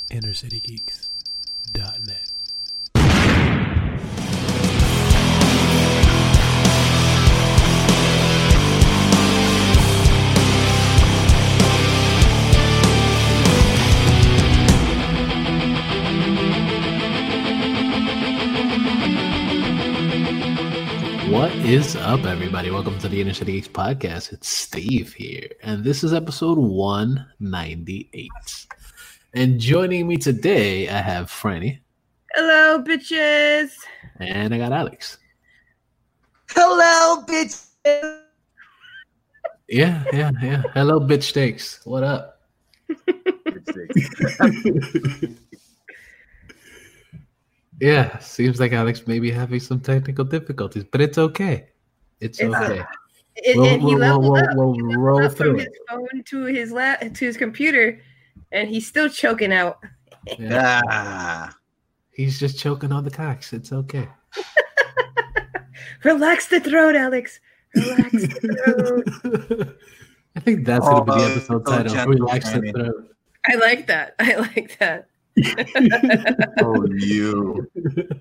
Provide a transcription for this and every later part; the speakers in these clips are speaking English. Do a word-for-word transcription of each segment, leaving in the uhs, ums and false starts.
inner city geeks dot net. What is up, everybody? Welcome to the Inner City Geeks podcast. It's Steve here, and this is episode one ninety-eight. And joining me today, I have Franny. Hello, bitches. And I got Alex. Hello, bitches. Yeah, yeah, yeah. Hello, bitch steaks. What up? Yeah, seems like Alex may be having some technical difficulties, but it's okay. It's, it's okay. A, it, we'll, and he we'll, leveled we'll, up. we'll He leveled roll up through from it. his phone to his la- to his computer, and he's still choking out. Yeah. Ah. He's just choking on the cocks. It's okay. Relax the throat, Alex. Relax the throat. I think that's Oh, going to be the episode oh, title. gentle, Relax the Franny. throat. I like that. I like that. Oh, you.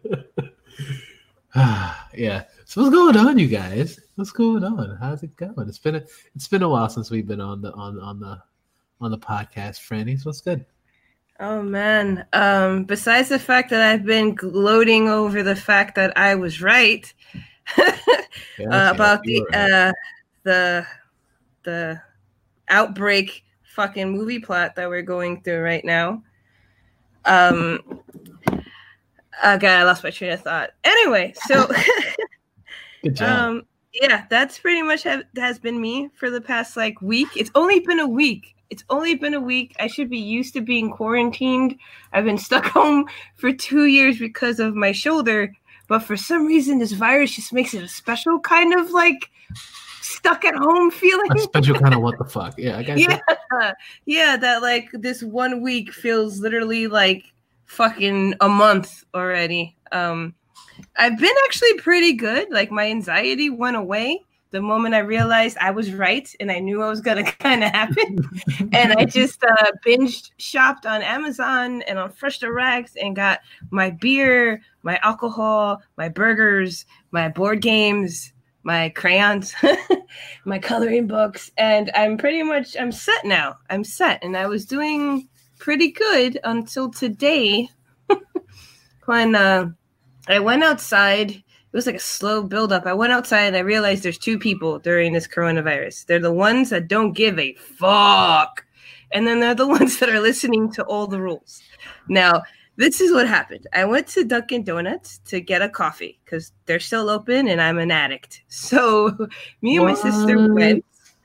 Yeah. So what's going on, you guys? What's going on? How's it going? It's been a it's been a while since we've been on the on on the on the podcast, Franny. So what's good? Oh man. Um, besides the fact that I've been gloating over the fact that I was right Yeah, uh, okay, about you the were right. uh, the the outbreak fucking movie plot that we're going through right now. Um, okay, I lost my train of thought. Anyway, so Good job. um, yeah, that's pretty much have, has been me for the past like week. It's only been a week. It's only been a week. I should be used to being quarantined. I've been stuck home for two years because of my shoulder, but for some reason, this virus just makes it a special kind of like stuck at home feeling. A special kind of what the fuck. Yeah, I got Yeah, you. yeah, that like this one week feels literally like fucking a month already. Um, I've been actually pretty good. Like my anxiety went away the moment I realized I was right and I knew it was gonna kind of happen. And I just uh, binged shopped on Amazon and on Fresh Direct and got my beer, my alcohol, my burgers, my board games, my crayons, my coloring books, and I'm pretty much I'm set now. I'm set, and I was doing pretty good until today when uh, I went outside. It was like a slow buildup. I went outside and I realized there's two people during this coronavirus. They're the ones that don't give a fuck, and then they're the ones that are listening to all the rules. Now, this is what happened. I went to Dunkin' Donuts to get a coffee because they're still open and I'm an addict. So me and What? my sister went.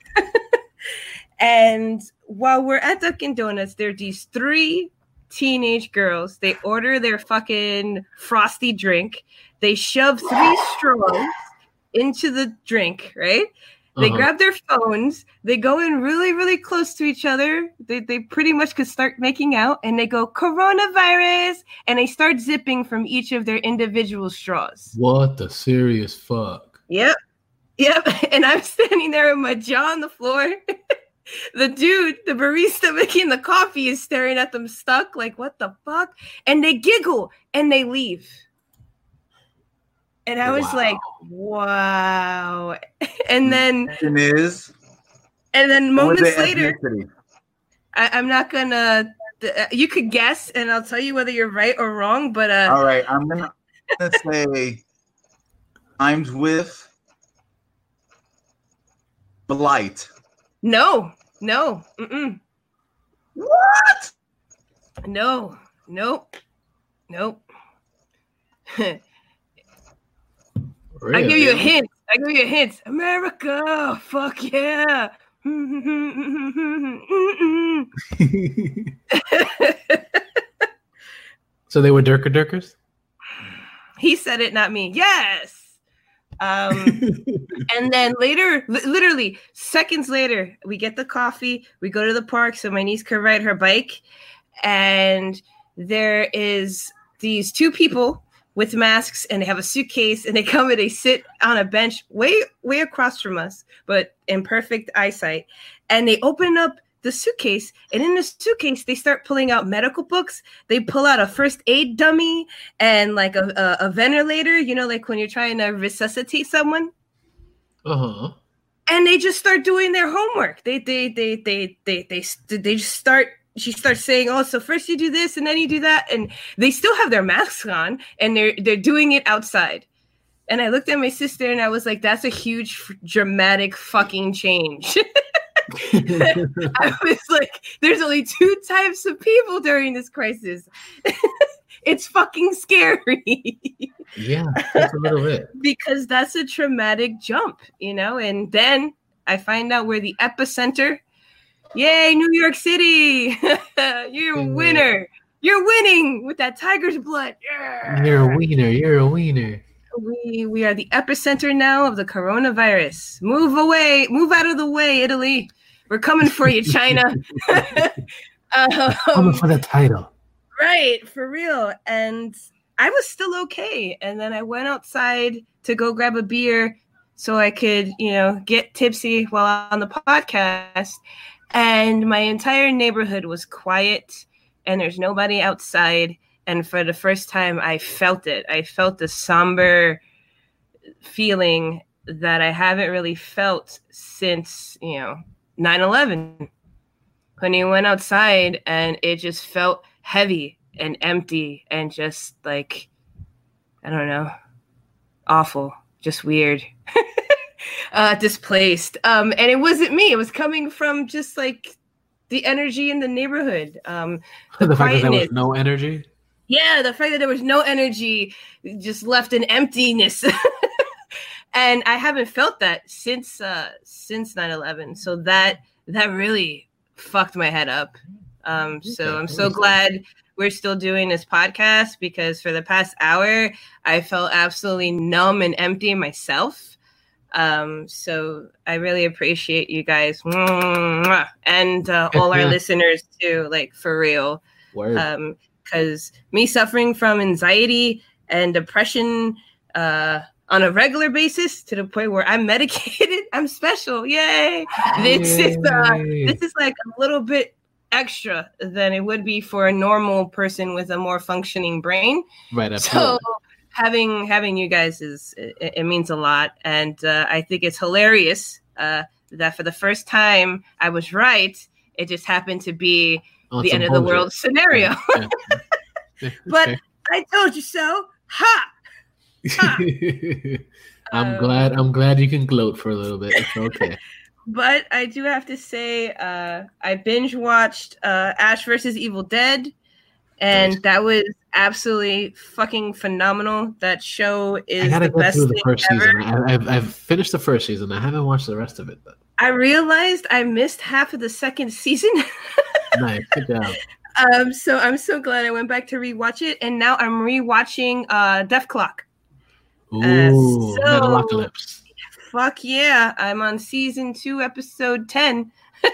And while we're at Dunkin' Donuts, there are these three teenage girls. They order their fucking frosty drink. They shove three straws into the drink, right? They Uh-huh. grab their phones. They go in really, really close to each other. They they pretty much could start making out, and they go coronavirus, and they start zipping from each of their individual straws. What the serious fuck? Yep, yep. And I'm standing there with my jaw on the floor. The dude, the barista making the coffee, is staring at them stuck, like what the fuck? And they giggle and they leave. And I was Wow. like, wow. And then Question is, and then what was moments the later, ethnicity? I, I'm not gonna. Uh, you could guess, and I'll tell you whether you're right or wrong. But uh, All right, I'm gonna, I'm gonna say I'm with Blight. no, no, mm-mm, What? no, nope, nope. Really? I give you a hint. I give you a hint. America, fuck yeah. So they were Durker Durkers? He said it, not me. Yes. Um, and then later, li- literally seconds later, we get the coffee. We go to the park so my niece could ride her bike. And there is these two people with masks, and they have a suitcase, and they come and they sit on a bench way, way across from us, but in perfect eyesight. And they open up the suitcase, and in the suitcase they start pulling out medical books. They pull out a first aid dummy and like a, a, a ventilator, you know, like when you're trying to resuscitate someone. Uh-huh. And they just start doing their homework. They they they they they they they, they just start she starts saying, oh, so first you do this and then you do that, and they still have their masks on and they're they're doing it outside. And I looked at my sister and I was like, that's a huge dramatic fucking change. I was like, there's only two types of people during this crisis. It's fucking scary. Yeah, that's a little bit. Because that's a traumatic jump, you know? And then I find out we're the epicenter. Yay, New York City. You're a winner. You're winning with that tiger's blood. Yeah. You're a wiener. You're a wiener. We we are the epicenter now of the coronavirus. Move away, move out of the way, Italy. We're coming for you, China. um, coming for the title. Right, for real. And I was still okay. And then I went outside to go grab a beer so I could, you know, get tipsy while on the podcast. And my entire neighborhood was quiet and there's nobody outside. And for the first time, I felt it. I felt the somber feeling that I haven't really felt since, you know, nine eleven. When you went outside and it just felt heavy and empty and just like, I don't know, awful, just weird, uh, displaced. Um, and it wasn't me. It was coming from just like the energy in the neighborhood. Um, the, the fact that there was no energy? Yeah, the fact that there was no energy just left an emptiness. And I haven't felt that since uh, since nine eleven. So that that really fucked my head up. Um, so I'm so glad we're still doing this podcast, because for the past hour, I felt absolutely numb and empty myself. Um, so I really appreciate you guys and uh, all our listeners too, like for real. Word. Um, because me suffering from anxiety and depression uh, on a regular basis to the point where I'm medicated, I'm special. Yay! This is uh, this is like a little bit extra than it would be for a normal person with a more functioning brain. Right. Absolutely. So having having you guys is it, it means a lot, and uh, I think it's hilarious uh, that for the first time I was right. It just happened to be the end of the world scenario. Yeah, yeah. But okay. I told you so. Ha! ha. I'm um, glad. I'm glad you can gloat for a little bit. It's okay. But I do have to say, uh, I binge watched uh, Ash versus Evil Dead, and nice. That was absolutely fucking phenomenal. That show is I gotta the go best through the thing first ever. season. I, I've I've finished the first season. I haven't watched the rest of it, but I realized I missed half of the second season. Nice, good job. Um, so I'm so glad I went back to rewatch it, and now I'm rewatching uh, Death Clock. Ooh, uh, so, Metalocalypse. Fuck yeah! I'm on season two, episode ten.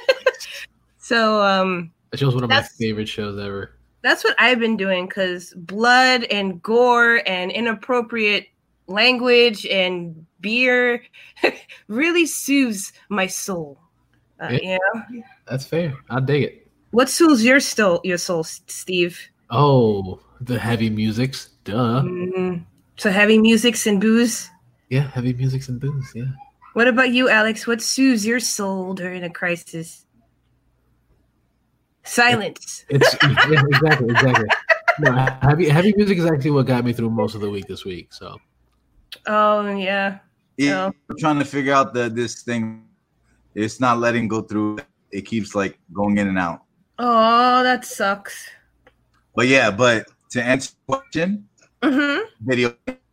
So um, that show's one of my favorite shows ever. That's what I've been doing, because blood and gore and inappropriate language and beer really soothes my soul. Uh, yeah, you know? That's fair. I dig it. What soothes your soul, your soul, Steve? Oh, the heavy musics. Duh. Mm-hmm. So heavy musics and booze? Yeah, heavy musics and booze, yeah. What about you, Alex? What soothes your soul during a crisis? Silence. It's, it's yeah, exactly, exactly. No, heavy, heavy music is actually what got me through most of the week this week, so. Oh, yeah. yeah oh. I'm trying to figure out that this thing, it's not letting go through. It keeps, like, going in and out. Oh, that sucks. But yeah, but to answer the question, mm-hmm. video,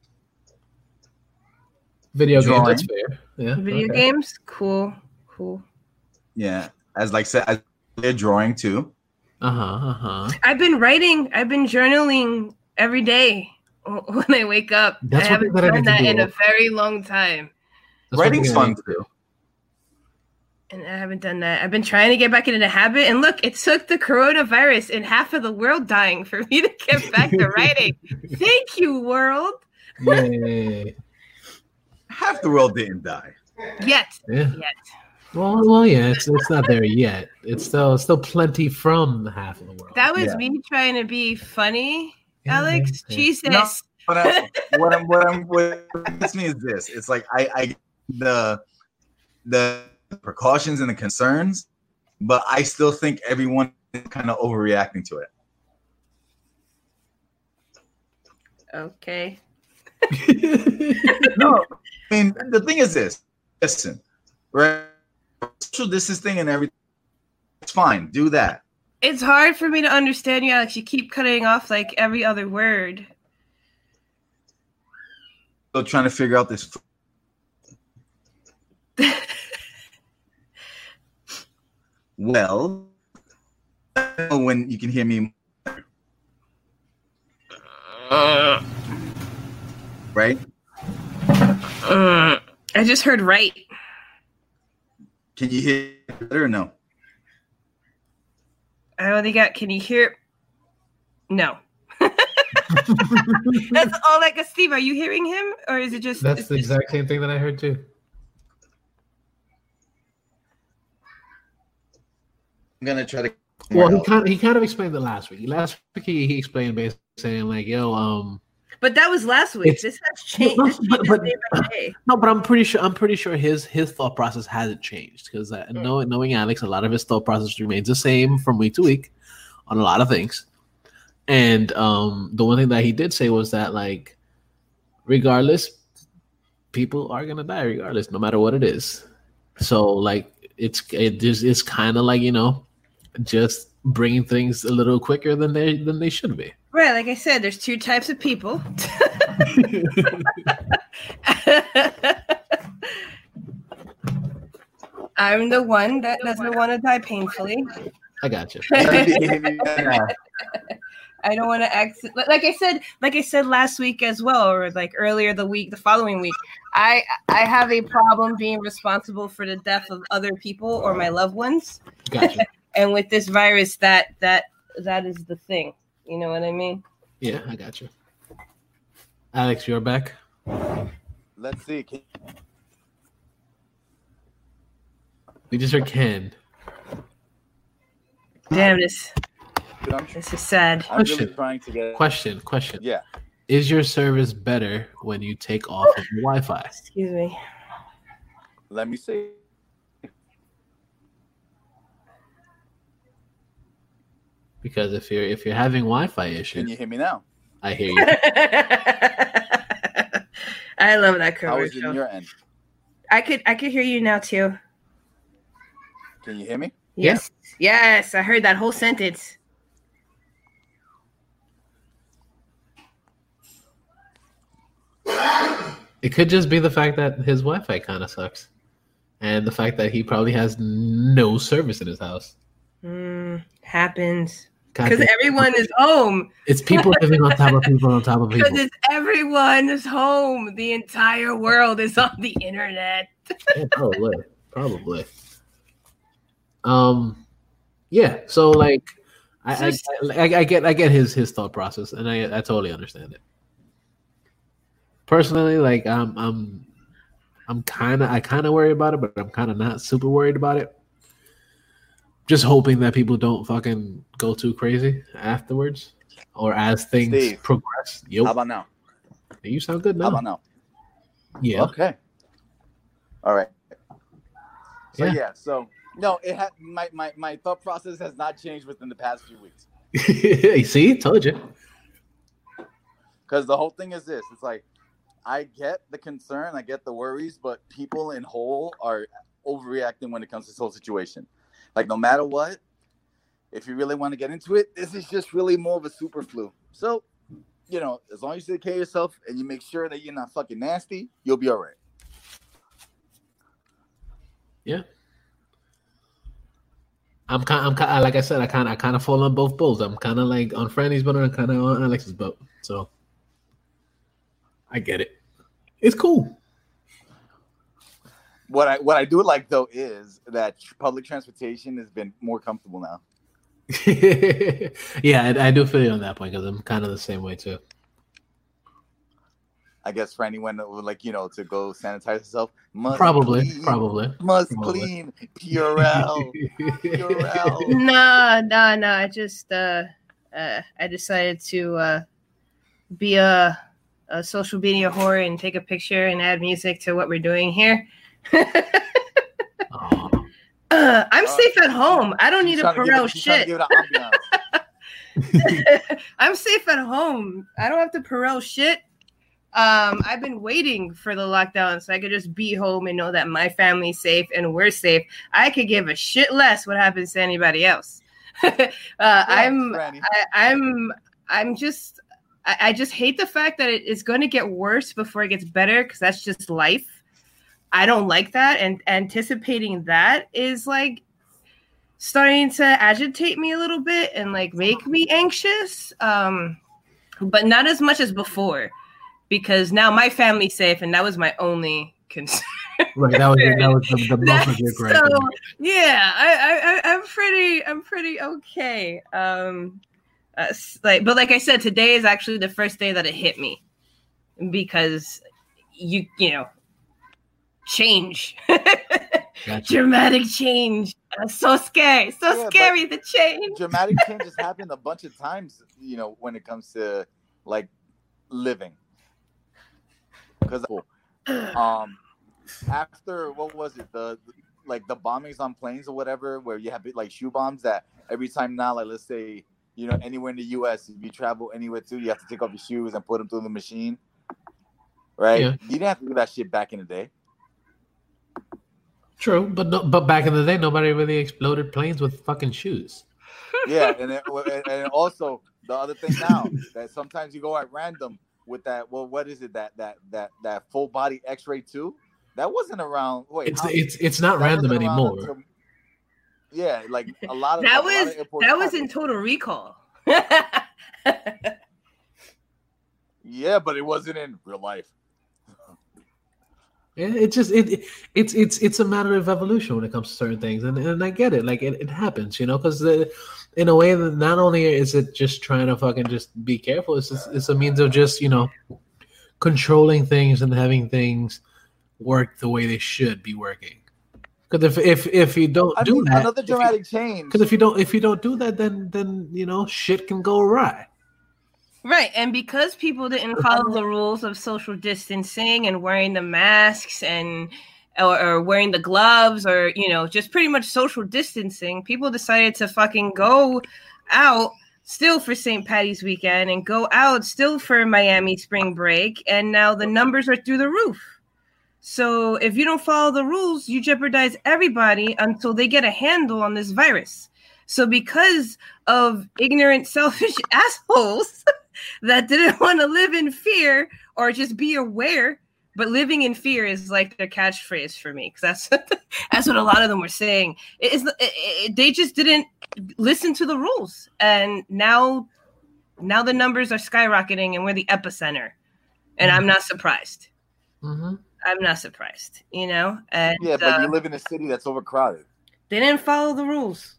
video games. That's fair. Yeah. Video okay. games, cool, cool. Yeah, as like said, they're drawing too. Uh huh. Uh huh. I've been writing. I've been journaling every day when I wake up. That's I haven't that done that do. in a very long time. That's Writing's fun too. And I haven't done that. I've been trying to get back into the habit. And look, it took the coronavirus and half of the world dying for me to get back to writing. Thank you, world. Yay. Half the world didn't die. Yet. Yeah. Yet. Well, well, yeah, it's it's not there yet. It's still still plenty from half of the world. That was Yeah. me trying to be funny, Yeah, Alex. yeah. Jesus. No, But I, what I'm what I'm what gets me is this. It's like I I the the precautions and the concerns, but I still think everyone is kind of overreacting to it. Okay. No, I mean the thing is this. Listen, right? Social distancing and everything. It's fine. Do that. It's hard for me to understand you, Alex. You keep cutting off like every other word. Still trying to figure out this. Well, I don't know when you can hear me, Uh, right? uh, I just heard right. Can you hear it better or no? I only got, can you hear? No. That's all I got. Steve, are you hearing him? Or is it just. That's it's the just- exact same thing that I heard too. I'm gonna try to. Well, he kind of, he kind of explained it last week. Last week he, he explained basically saying like, "Yo, um." But that was last week. It's- This has changed. No, This but- changes but- day by day. No, but I'm pretty sure I'm pretty sure his his thought process hasn't changed because uh, Mm. knowing knowing Alex, a lot of his thought process remains the same from week to week on a lot of things. And um, the one thing that he did say was that like, regardless, people are gonna die regardless, no matter what it is. So like, it's it just it's kind of like you know, just bringing things a little quicker than they than they should be. Right, like I said, there's two types of people. I'm the one that doesn't want to die painfully. I got you. I don't want to act like I said, like I said last week as well, or like earlier the week, the following week. I I have a problem being responsible for the death of other people or my loved ones. Got you. And with this virus, that that that is the thing. You know what I mean? Yeah, I got you. Alex, you're back. Let's see. Can, We just heard Ken. Damn this. I'm, This is sad. I'm really Question. trying to get. Question, question. Yeah. Is your service better when you take off of the Wi-Fi? Excuse me. Let me see. Because if you're if you're having Wi-Fi Can issues, you hear me now? I hear you. I love that How is it in commercial. your end? I could I could hear you now too. Can you hear me? Yes. Yes, I heard that whole sentence. It could just be the fact that his Wi-Fi kind of sucks, and the fact that he probably has no service in his house. Mm, happens. God, Because everyone is home. it's people living on top of people on top of Because people. it's everyone is home. The entire world is on the internet. Yeah, probably, probably. Um, yeah. So like, I, I, I, I get I get his his thought process, and I I totally understand it. Personally, like I'm I'm I'm kind of I kind of worry about it, but I'm kind of not super worried about it. Just hoping that people don't fucking go too crazy afterwards, or as things Steve. progress. Yo, How about now? you sound good How now. about now? Yeah, Okay. All right. So Yeah. yeah. So no, it had my, my my thought process has not changed within the past few weeks. You see, told you. Because the whole thing is this: it's like I get the concern, I get the worries, but people in whole are overreacting when it comes to this whole situation. Like no matter what, if you really want to get into it, this is just really more of a super flu. So, you know, as long as you take care of yourself and you make sure that you're not fucking nasty, you'll be all right. Yeah. I'm kind. I'm kind. Like I said, I kind. I kind of fall on both boats. I'm kind of like on Franny's boat and kind of on Alex's boat. So I get it. It's cool. What I what I do like though is that public transportation has been more comfortable now. Yeah, I, I do feel you on that point because I'm kind of the same way too. I guess for anyone that would like, you know, to go sanitize herself, must Probably, clean, probably. must Probably. clean, Purell, Purell. Nah, nah, nah. I just uh, uh I decided to uh be a, a social media whore and take a picture and add music to what we're doing here. Aw. Uh, I'm Uh, safe at home. I don't She's need a trying to give Perot it- she's trying to shit. give it an ambiance. I'm safe at home. I don't have to Perot shit. Um, I've been waiting for the lockdown so I could just be home and know that my family's safe and we're safe. I could give a shit less what happens to anybody else. uh, I'm, Franny. I, I'm, I'm just, I, I just hate the fact that it, it's going to get worse before it gets better because that's just life. I don't like that, and anticipating that is like starting to agitate me a little bit and like make me anxious. Um, but not as much as before, because now my family's safe, and that was my only concern. Right, that was that was the, the bulk of your gripe. So yeah, I, I I'm pretty I'm pretty okay. Um, uh, like, but like I said, today is actually the first day that it hit me because you you know change, Gotcha. dramatic change. Uh, so scary, so Yeah, scary the change. Dramatic changes happen a bunch of times, you know, when it comes to like living. Because um, after what was it, the like the bombings on planes or whatever, where you have like shoe bombs that every time now, like let's say, you know, anywhere in the U S, if you travel anywhere too, you have to take off your shoes and put them through the machine, right? Yeah. You didn't have to do that shit back in the day. True, but no, but back in the day, nobody really exploded planes with fucking shoes. Yeah, and then, and also the other thing now that sometimes you go at random with that. Well, what is it that that that that full body X-ray too? That wasn't around. Wait, It's how- it's it's not that random wasn't around anymore. until- yeah, like a lot of That a lot was of airports that was have in it. Total Recall. Yeah, but it wasn't in real life. Yeah, it just it, it it's it's it's a matter of evolution when it comes to certain things, and and I get it. Like it, it happens, you know, because in a way that not only is it just trying to fucking just be careful, it's just, it's a means of just you know controlling things and having things work the way they should be working. Because if if if you don't I do mean, that, another dramatic change. because if you don't if you don't do that, then then you know shit can go awry. Right, and because people didn't follow the rules of social distancing and wearing the masks and or, or wearing the gloves or you know just pretty much social distancing, people decided to fucking go out still for Saint Patty's weekend and go out still for Miami spring break, and now the numbers are through the roof. So if you don't follow the rules, you jeopardize everybody until they get a handle on this virus. So because of ignorant, selfish assholes that didn't want to live in fear or just be aware, but living in fear is like their catchphrase for me, because that's that's what a lot of them were saying. It is it, it, they just didn't listen to the rules, and now now the numbers are skyrocketing, and we're the epicenter. And I'm not surprised. Mm-hmm. I'm not surprised, you know. And Yeah, but uh, you live in a city that's overcrowded. they didn't follow the rules.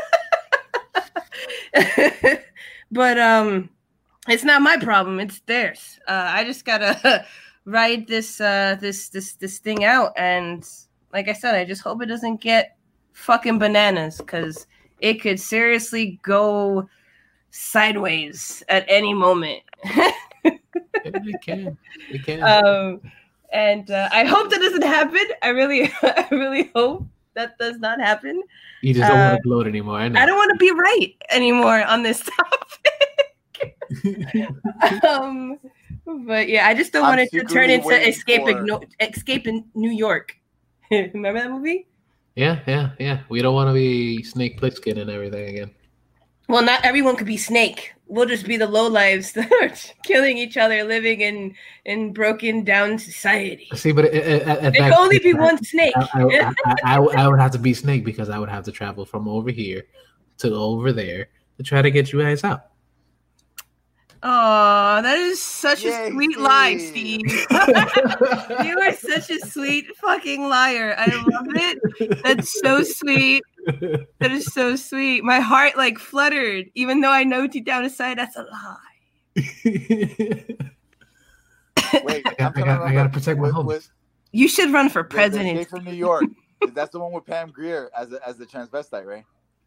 But um it's not my problem, it's theirs. uh I just gotta ride this uh this this this thing out, and like I said, I just hope it doesn't get fucking bananas, because it could seriously go sideways at any moment. It can, it can. um and uh, I hope that doesn't happen. I really I really hope that does not happen. You just don't uh, want to gloat anymore. I know. I don't want to be right anymore on this topic. um, but yeah, I just don't I'm want it to turn secretly into waiting Escape, for- no- Escape in New York. Remember that movie? Yeah, yeah, yeah. We don't want to be Snake Plissken and everything again. Well, not everyone could be Snake. We'll just be the lowlives that are killing each other, living in in broken down society. See, but at, at, at There that can only be point, one Snake. I, I, I, I, I would have to be Snake because I would have to travel from over here to over there to try to get you guys out. Oh, that is such Yay, a sweet lie, Steve. Steve. You are such a sweet fucking liar. I love it. That's so sweet. That is so sweet. My heart like fluttered, even though I know deep down inside that's a lie. Wait, I, I'm got, I, trying got, to I gotta protect my with, homies. with You should run for the, the president. Escape from New York. That's the one with Pam Grier as a, as the transvestite, right?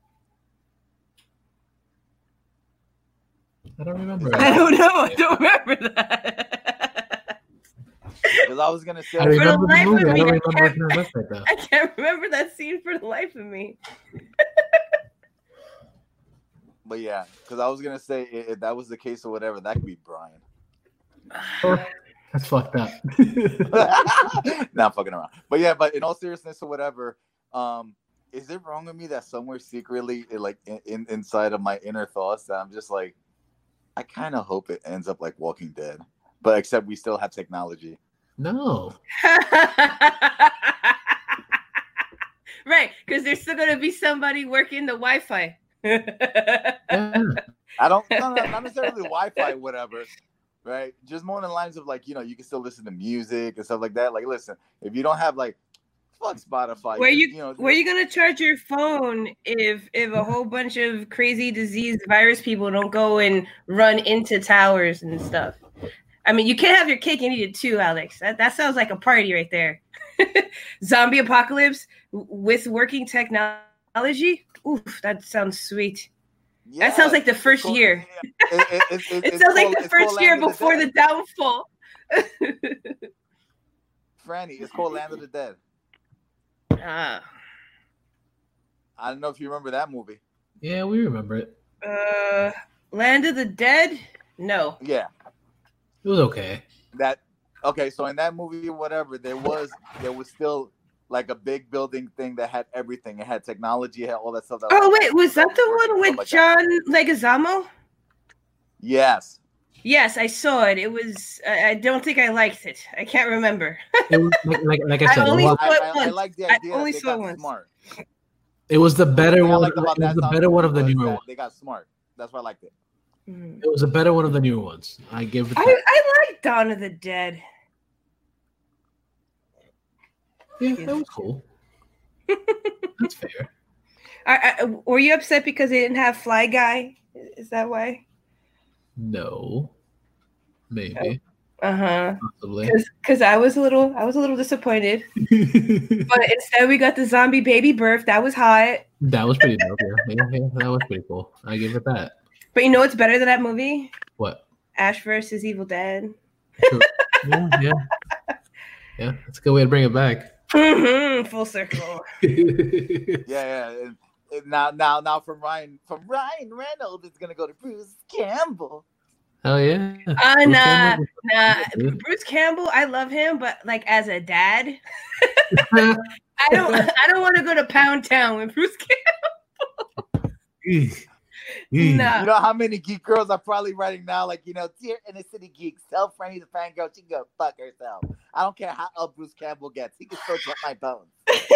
I don't remember. Is I that- don't know. I don't remember that. Because I was gonna say, I For the remember the life of movie. I me, don't I remember can't- the transvestite though. I can't remember that scene for the life of me. but yeah, because I was gonna say if, if that was the case or whatever, that could be Brian. That's fucked up. Not fucking around. But yeah, but in all seriousness or whatever, um, is it wrong of me that somewhere secretly, like in, in inside of my inner thoughts, that I'm just like, I kind of hope it ends up like Walking Dead, but except we still have technology. No. Right, because there's still gonna be somebody working the Wi-Fi. Yeah. I don't, no, no, not necessarily Wi-Fi, whatever. Right, just more in the lines of like, you know, you can still listen to music and stuff like that. Like, listen, if you don't have like, fuck Spotify. Where you, you know, where you gonna charge your phone if if a whole bunch of crazy disease virus people don't go and run into towers and stuff? I mean, you can't have your cake and eat it too, Alex. That that sounds like a party right there. Zombie apocalypse with working technology. Oof, that sounds sweet. Yeah, that sounds like the it's first called- year. It, it, it, it, It it's sounds like called- the it's first called year Land of before the Dead. downfall. Franny, it's called Land of the Dead. Ah. I don't know if you remember that movie. Yeah, we remember it. Uh, Land of the Dead? No. Yeah, It was okay. that. Okay, so in that movie, whatever, there was there was still like a big building thing that had everything. It had technology, it had all that stuff. That Oh was- wait, was that the one with Stuff like that. John Leguizamo? Yes. Yes, I saw it. It was. I, I don't think I liked it. I can't remember. It was like, like, like I I said, it only was, saw it I, I, I once. like the I idea only that they saw it got once. smart. it was the better What I one. liked It about was that the zombie better one of the was newer that ones. They got smart. That's why I liked it. Mm. It was the better one of the newer ones. I give it. I, that. I like Dawn of the Dead. Yeah, that was cool. That's fair. I, I, were you upset because they didn't have Fly Guy? Is that why? No, maybe, Uh huh. possibly. Because I was a little, I was a little disappointed. But instead, we got the zombie baby birth. That was hot. That was pretty dope. Yeah. Yeah, yeah, that was pretty cool. I give it that. But you know what's better than that movie? What? Ash versus Evil Dead. True. Yeah, yeah, yeah. That's a good way to bring it back. Mm-hmm, full circle. Yeah, yeah. And, and now, now, now, from Ryan, from Ryan Reynolds, it's gonna go to Bruce Campbell. Hell yeah. Uh, Bruce nah, Campbell nah. was good. Bruce Campbell, I love him, but like as a dad, I don't. I don't want to go to Pound Town with Bruce Campbell. Eek. Eek. Nah. You know how many geek girls are probably writing now, like, you know, dear inner city geeks, tell Franny the fangirl she can go fuck herself. I don't care how old Bruce Campbell gets, he can still get my bones.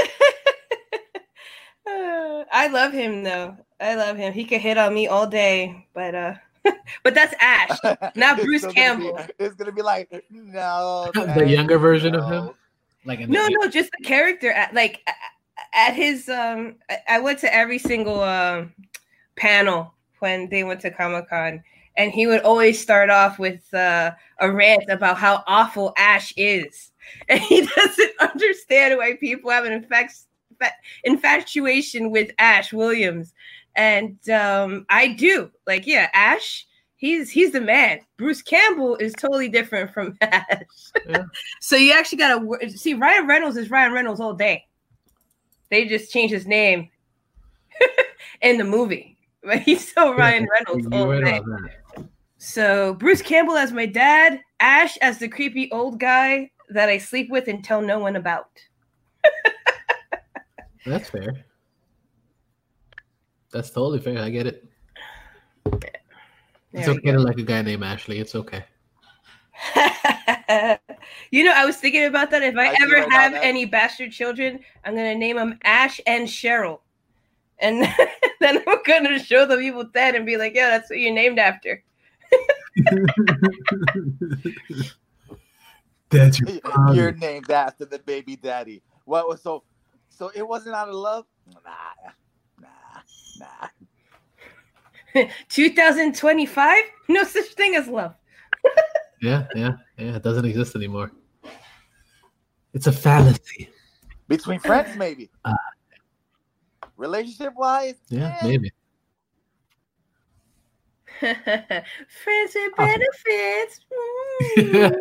Uh, I love him though. I love him. He could hit on me all day, but uh, but that's Ash, not It's Bruce still gonna be- Campbell. it's gonna be like, no, The thank younger version of no. him? Like in No, the, no, just the character. At, like at his um, I- I went to every single um panel when they went to Comic-Con, and he would always start off with uh, a rant about how awful Ash is, and he doesn't understand why people have an infection. infatuation with Ash Williams, and um I do. Like, yeah, Ash, he's he's the man. Bruce Campbell is totally different from Ash. Yeah. So you actually gotta see, Ryan Reynolds is Ryan Reynolds all day. They just changed his name in the movie, but he's still Ryan Reynolds You're all right day. about that. So Bruce Campbell as my dad, Ash as the creepy old guy that I sleep with and tell no one about. That's fair. That's totally fair. I get it. It's There we okay to like a guy named Ashley. It's okay. You know, I was thinking about that. If I, I see ever right now have that- any bastard children, I'm gonna name them Ash and Cheryl, and then I'm gonna show them Evil Dead and be like, "Yeah, that's what you're named after." That's your You're father. named after the baby daddy. What was so? So it wasn't out of love? Nah, nah, nah. twenty twenty-five? No such thing as love. Yeah, yeah, yeah. It doesn't exist anymore. It's a fallacy. Between friends, maybe. Uh, Relationship wise, yeah, eh. maybe. Friends with Oh. benefits. Mm.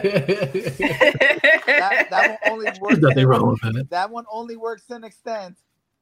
that, that one only There's works. nothing In, wrong with it. that one only works to an extent.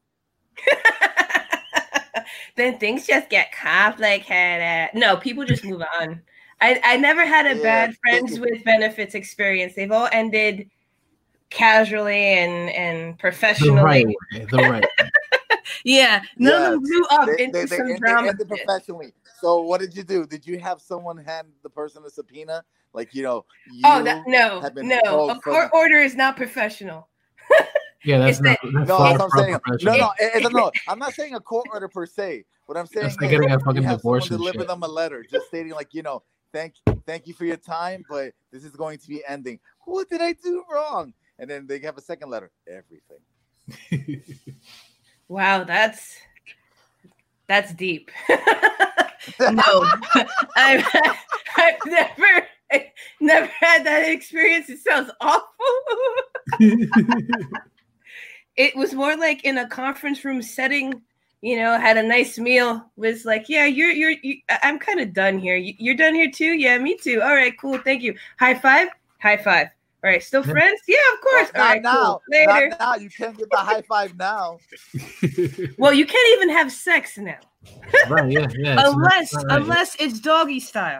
Then things just get complicated. No, people just move on. I, I never had a Yeah, bad friends they- with benefits experience. They've all ended casually and, and The professionally. right way. The right way. Yeah, none of them Yes. blew up They, into they, they, some they drama. ended professionally. So what did you do? Did you have someone hand the person a subpoena? Like, you know, you Oh, that, no, have been no. told A for court the- order is not professional. Yeah, that's It's not. that- That's No, far that's what I'm from saying. No, professional. no, it- it's- no. I'm not saying a court order per se. What I'm saying That's is like getting a you fucking have someone divorce and deliver shit. them a letter just stating like, you know, thank thank you for your time, but this is going to be ending. What did I do wrong? And then they have a second letter. Everything. Wow, that's that's deep. No, I've, I've never never had that experience. It sounds awful. It was more like in a conference room setting. You know, had a nice meal. Was like, yeah, you're you're. You, I'm kind of done here. You, you're done here too. Yeah, me too. All right, cool. Thank you. High five. High five. All right, still Yeah. friends? Yeah, of course. Well, All not right, now. cool. Later. Not now. You can't get the high five now. Well, you can't even have sex now. Right, yeah, yeah. it's not- unless not right. unless it's doggy style.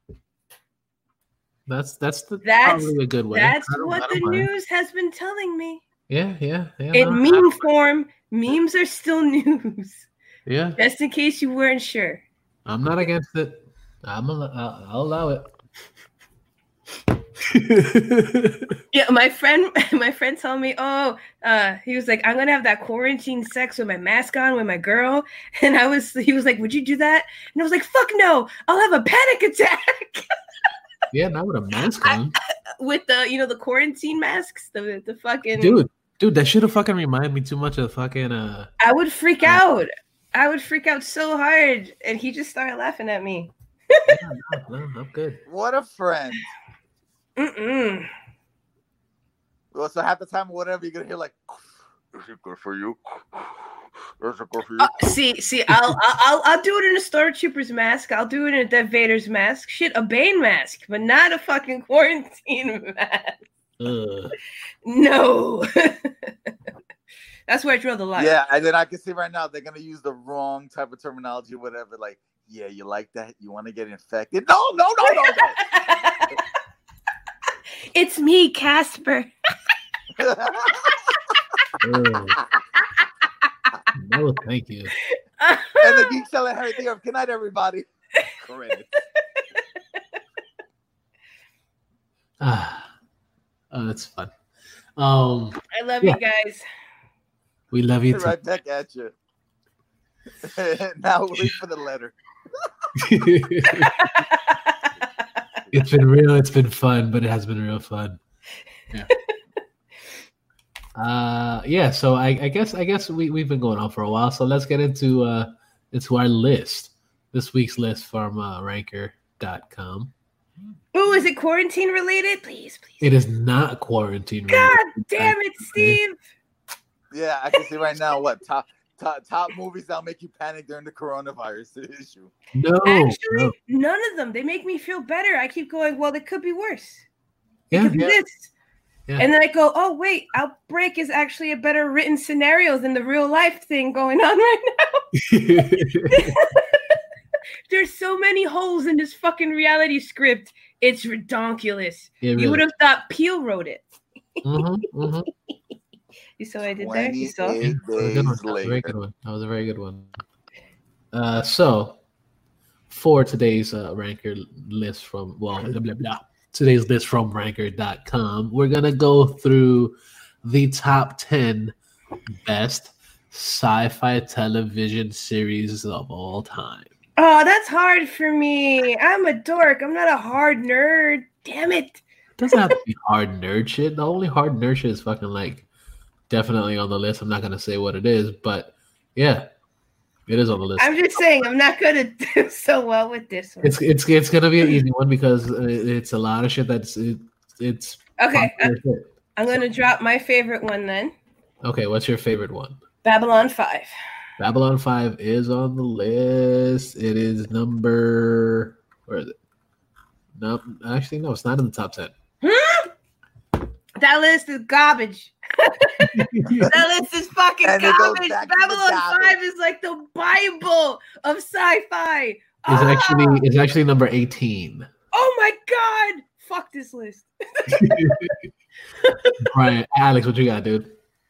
that's that's the That's- probably a good way. That's I don't- what I the don't mind. news has been telling me. Yeah, yeah, yeah. In no, meme I- form, memes are still news. yeah, Just in case you weren't sure. I'm not against it. I'm a, I'll, I'll allow it. Yeah, my friend, my friend told me, oh, uh, he was like, I'm gonna have that quarantine sex with my mask on with my girl, and I was, he was like, would you do that? And I was like, fuck no, I'll have a panic attack Yeah, not with a mask on, with the, you know, the quarantine masks, the the fucking. dude. Dude, that should have fucking reminded me too much of fucking uh. I would freak out. I would freak out so hard, and he just started laughing at me. Yeah, no, no, I'm good. What a friend. Mm-mm. Well, so half the time, whatever, you're gonna hear like, "Is it good for you? Is it good for you?" Uh, see, see, I'll, I'll, I'll do it in a Stormtrooper's mask. I'll do it in a Death Vader's mask. Shit, a Bane mask, but not a fucking quarantine mask. Ugh. No. That's where I draw the line. Yeah, and then I can see right now they're gonna use the wrong type of terminology, whatever. Like, yeah, you like that? You want to get infected? No, no, no, no, no. It's me, Casper. Ugh. No, thank you. And the geek selling everything up. Good night, everybody. Correct. Ah, oh, that's fun. Um, I love Yeah. you guys. we love you too. Right back at you. Now wait for the letter. It's been real. It's been fun, but it has been real fun. Yeah. uh, yeah. So I, I guess I guess we we've been going on for a while. So let's get into uh into our list. This week's list from uh, ranker dot com. Ooh, is it quarantine related? Please, please. It is not quarantine. God related. damn it, Steve. Yeah, I can see right now what top top, top movies that'll make you panic during the coronavirus issue. No, Actually, no. none of them. They make me feel better. I keep going, well, it could be worse. It Yeah, could be yeah. this. Yeah. And then I go, oh, wait, Outbreak is actually a better written scenario than the real life thing going on right now. There's so many holes in this fucking reality script. It's redonkulous. Yeah, You really. would have thought Peel wrote it. Mhm, mhm. You saw what I did there? You saw? twenty-eight That was a good one. days That was a very later. good one. That was a very good one. Uh, so for today's uh, ranker list from well blah blah blah today's list from ranker dot com, we're gonna go through the top ten best sci-fi television series of all time. Oh, that's hard for me. I'm a dork. I'm not a hard nerd. Damn it. It doesn't have to be hard nerd shit. The only hard nerd shit is fucking like definitely on the list. I'm not gonna say what it is, but yeah. It is on the list. I'm just saying, I'm not gonna do so well with this one. It's it's it's gonna be an easy one because it's a lot of shit that's it, it's Okay, popular shit. I'm gonna drop my favorite one then. Okay, what's your favorite one? Babylon five. Babylon five is on the list. It is number where is it? No, actually no, it's not in the top ten. Hmm? That list is garbage. That list is fucking And it goes garbage. back to the Babylon garbage. five is like the Bible of sci-fi. It's Ah! actually it's actually number eighteen. Oh my god! Fuck this list. Brian, Alex, what you got, dude?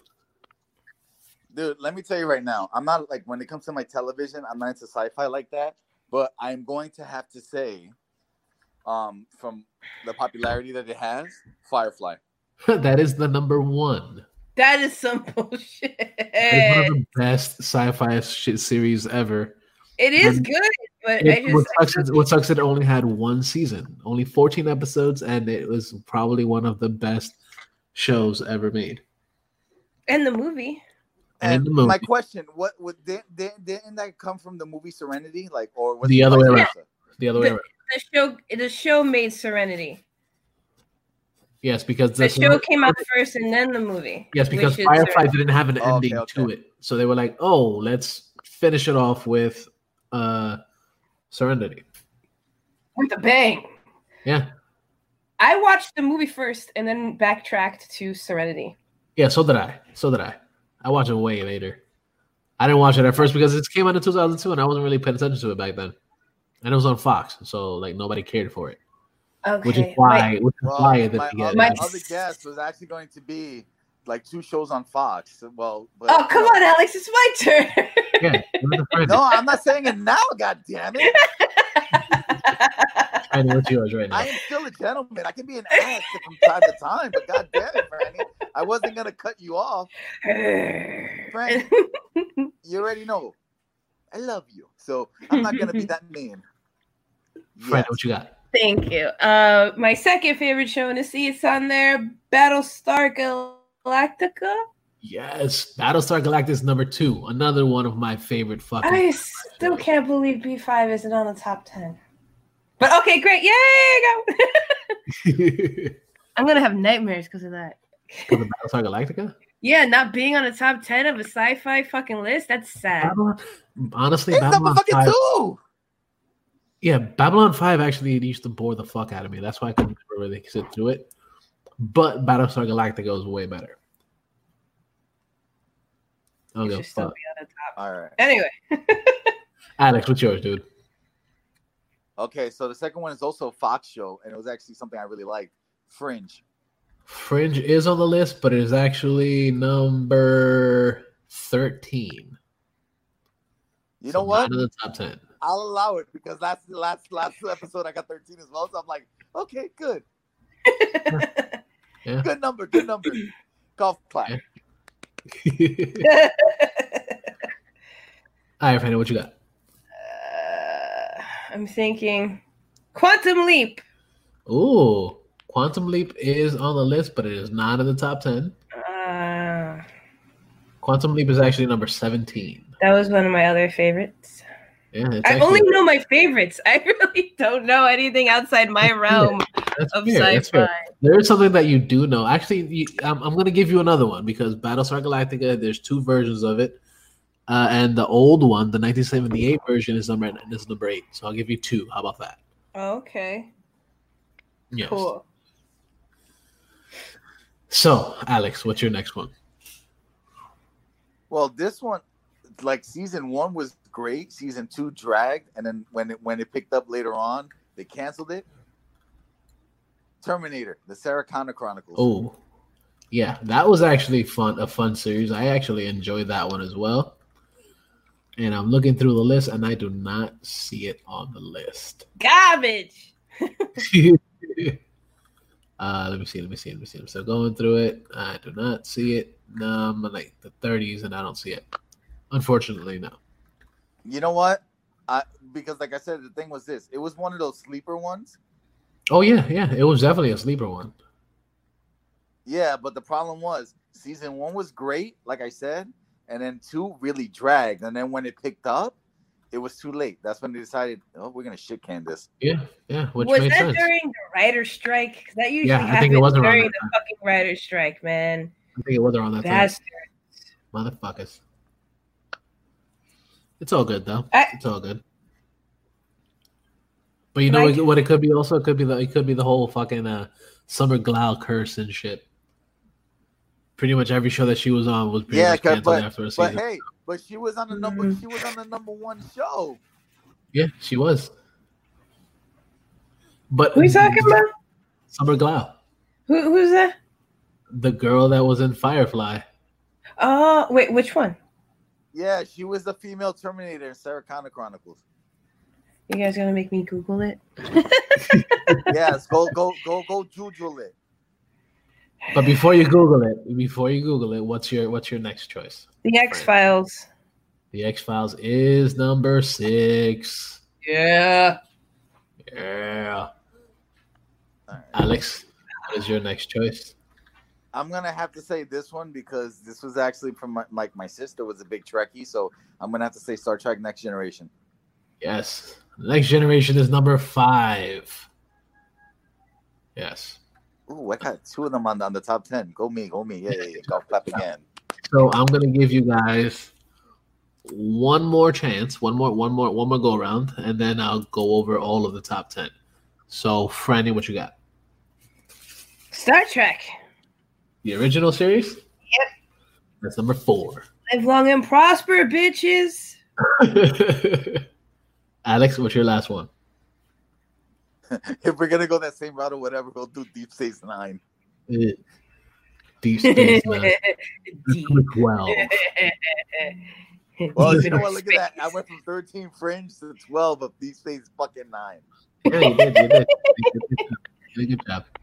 Dude, let me tell you right now. I'm not like when it comes to my television, I'm not into sci-fi like that. But I'm going to have to say, um, from the popularity that it has, Firefly. That is the number one. That is some bullshit. It's one of the best sci-fi shit series ever. It is And good, but It, I what, just sucks is, what sucks is it only had one season, only fourteen episodes, and it was probably one of the best shows ever made. and the movie. And And the movie. my question: What would didn't, didn't, didn't that come from the movie Serenity? Like, or was The it other way vice around. versa? The other way around. The show the show made Serenity. Yes, because The the show came out first and then the movie. Yes, because which is Firefly Serenity. didn't have an Oh, ending okay, to okay. it, so they were like, "Oh, let's finish it off with uh, Serenity." With a bang. Yeah, I watched the movie first and then backtracked to Serenity. yeah. So did I. So did I. I watched it way later. I didn't watch it at first because it came out in two thousand two, and I wasn't really paying attention to it back then. And it was on Fox, so like nobody cared for it, Okay. which is why, which is Well, why it my, didn't get. other, My- it. other guess was actually going to be like two shows on Fox. Well, but, Oh, come on, Alex. It's my turn. Yeah, it was a friend. No, I'm not saying it now. God damn it! Franny, what's yours right now? I am still a gentleman. I can be an ass from time to time, but God damn it, Franny, I wasn't gonna cut you off. Franny, you already know. I love you, so I'm not gonna be that mean. Franny, Yes. what you got? Thank you. Uh, my second favorite show in the sea, it's on there, Battlestar Galactica. Yes, Battlestar Galactica is number two. Another one of my favorite fucking. I still can't believe B five isn't on the top ten. But okay, great. Yay! Go. I'm going to have nightmares because of that. For the Battlestar Galactica? Yeah, not being on the top ten of a sci-fi fucking list, that's sad. Babylon, honestly, It's number Babylon fucking five. two. Yeah, Babylon five actually used to bore the fuck out of me. That's why I couldn't ever really sit through it. But Battlestar Galactica was way better. I don't It give a should still fuck. be on the top. All right. Anyway, Alex, what's yours, dude? Okay, so the second one is also a Fox show, and it was actually something I really liked. Fringe. Fringe is on the list, but it is actually number thirteen. You So know what? Not in the top ten. I'll allow it because last last last episode I got thirteen as well. So I'm like, okay, good, Yeah. good number, good number. Golf clap. Yeah. All right, Fanny, what you got? uh, I'm thinking Quantum Leap. Ooh, Quantum Leap is on the list, but it is not in the top ten. Uh, Quantum Leap is actually number seventeen. that was one of my other favorites. Yeah, it's I actually, only know my favorites. I really don't know anything outside my realm that's of fair, that's fair. sci-fi. There is something that you do know. Actually, you, I'm, I'm going to give you another one because Battlestar Galactica, there's two versions of it. Uh, and the old one, the nineteen seventy-eight version, is number is number eight. So I'll give you two. How about that? Okay, Yes. cool. So, Alex, what's your next one? Well, this one, like season one was great. Season two dragged, and then when it when it picked up later on, they canceled it. Terminator, the Sarah Connor Chronicles. Oh, yeah, that was actually fun. A fun series. I actually enjoyed that one as well. And I'm looking through the list, and I do not see it on the list. Garbage. uh, let me see. Let me see. Let me see. I'm still going through it. I do not see it. No, I'm in like the thirties, and I don't see it. Unfortunately, no. You know what? I because like I said, the thing was this. It was one of those sleeper ones. Oh yeah, yeah. It was definitely a sleeper one. Yeah, but the problem was season one was great, like I said, and then two really dragged, and then when it picked up, it was too late. That's when they decided, oh, we're gonna shit can this. Yeah, yeah. Which was made that sense. during the writer's strike? 'Cause that usually Yeah, I think happens it was around during that the time. fucking writer's strike, man. I think it was around that time. Bastard. Motherfuckers. It's all good though. I- it's all good. But you know Like- what, what it could be also? It could be the it could be the whole fucking uh, Summer Glau curse and shit. Pretty much every show that she was on was pretty Yeah, much 'cause- canceled but, after a but season. hey, but she was on the number. Mhm. She was on the number one show. Yeah, she was. But Who are you talking about? Summer Glau, Who, who's that? the girl that was in Firefly. Oh, wait, which one? Yeah, she was the female Terminator in Sarah Connor Chronicles. You guys gonna make me Google it? Yes, go go go go Google it. But before you Google it, before you Google it, what's your what's your next choice? The X Files. The X Files is number six. Yeah. Yeah. All right. Alex, what is your next choice? I'm gonna have to say this one because this was actually from my like my sister was a big Trekkie, so I'm gonna have to say Star Trek Next Generation. Yes. The Next Generation is number five. Yes. Ooh, I got two of them on the, on the top ten. Go me, go me. Yeah, yeah, yeah. Golf clap again. So I'm gonna give you guys one more chance, one more, one more, one more go around, and then I'll go over all of the top ten. So, Franny, what you got? Star Trek. The original series? Yep. That's number four. Live long and prosper, bitches. Alex, what's your last one? If we're gonna go that same route or whatever, we'll do Deep Space Nine. Uh, Deep Space Nine. Deep. Number twelve. Well, Deep you know what? Look at that. I space. went from thirteen Fringe to twelve of Deep Space fucking Nine. Yeah, you did. You did. You did a good job. You did a good job.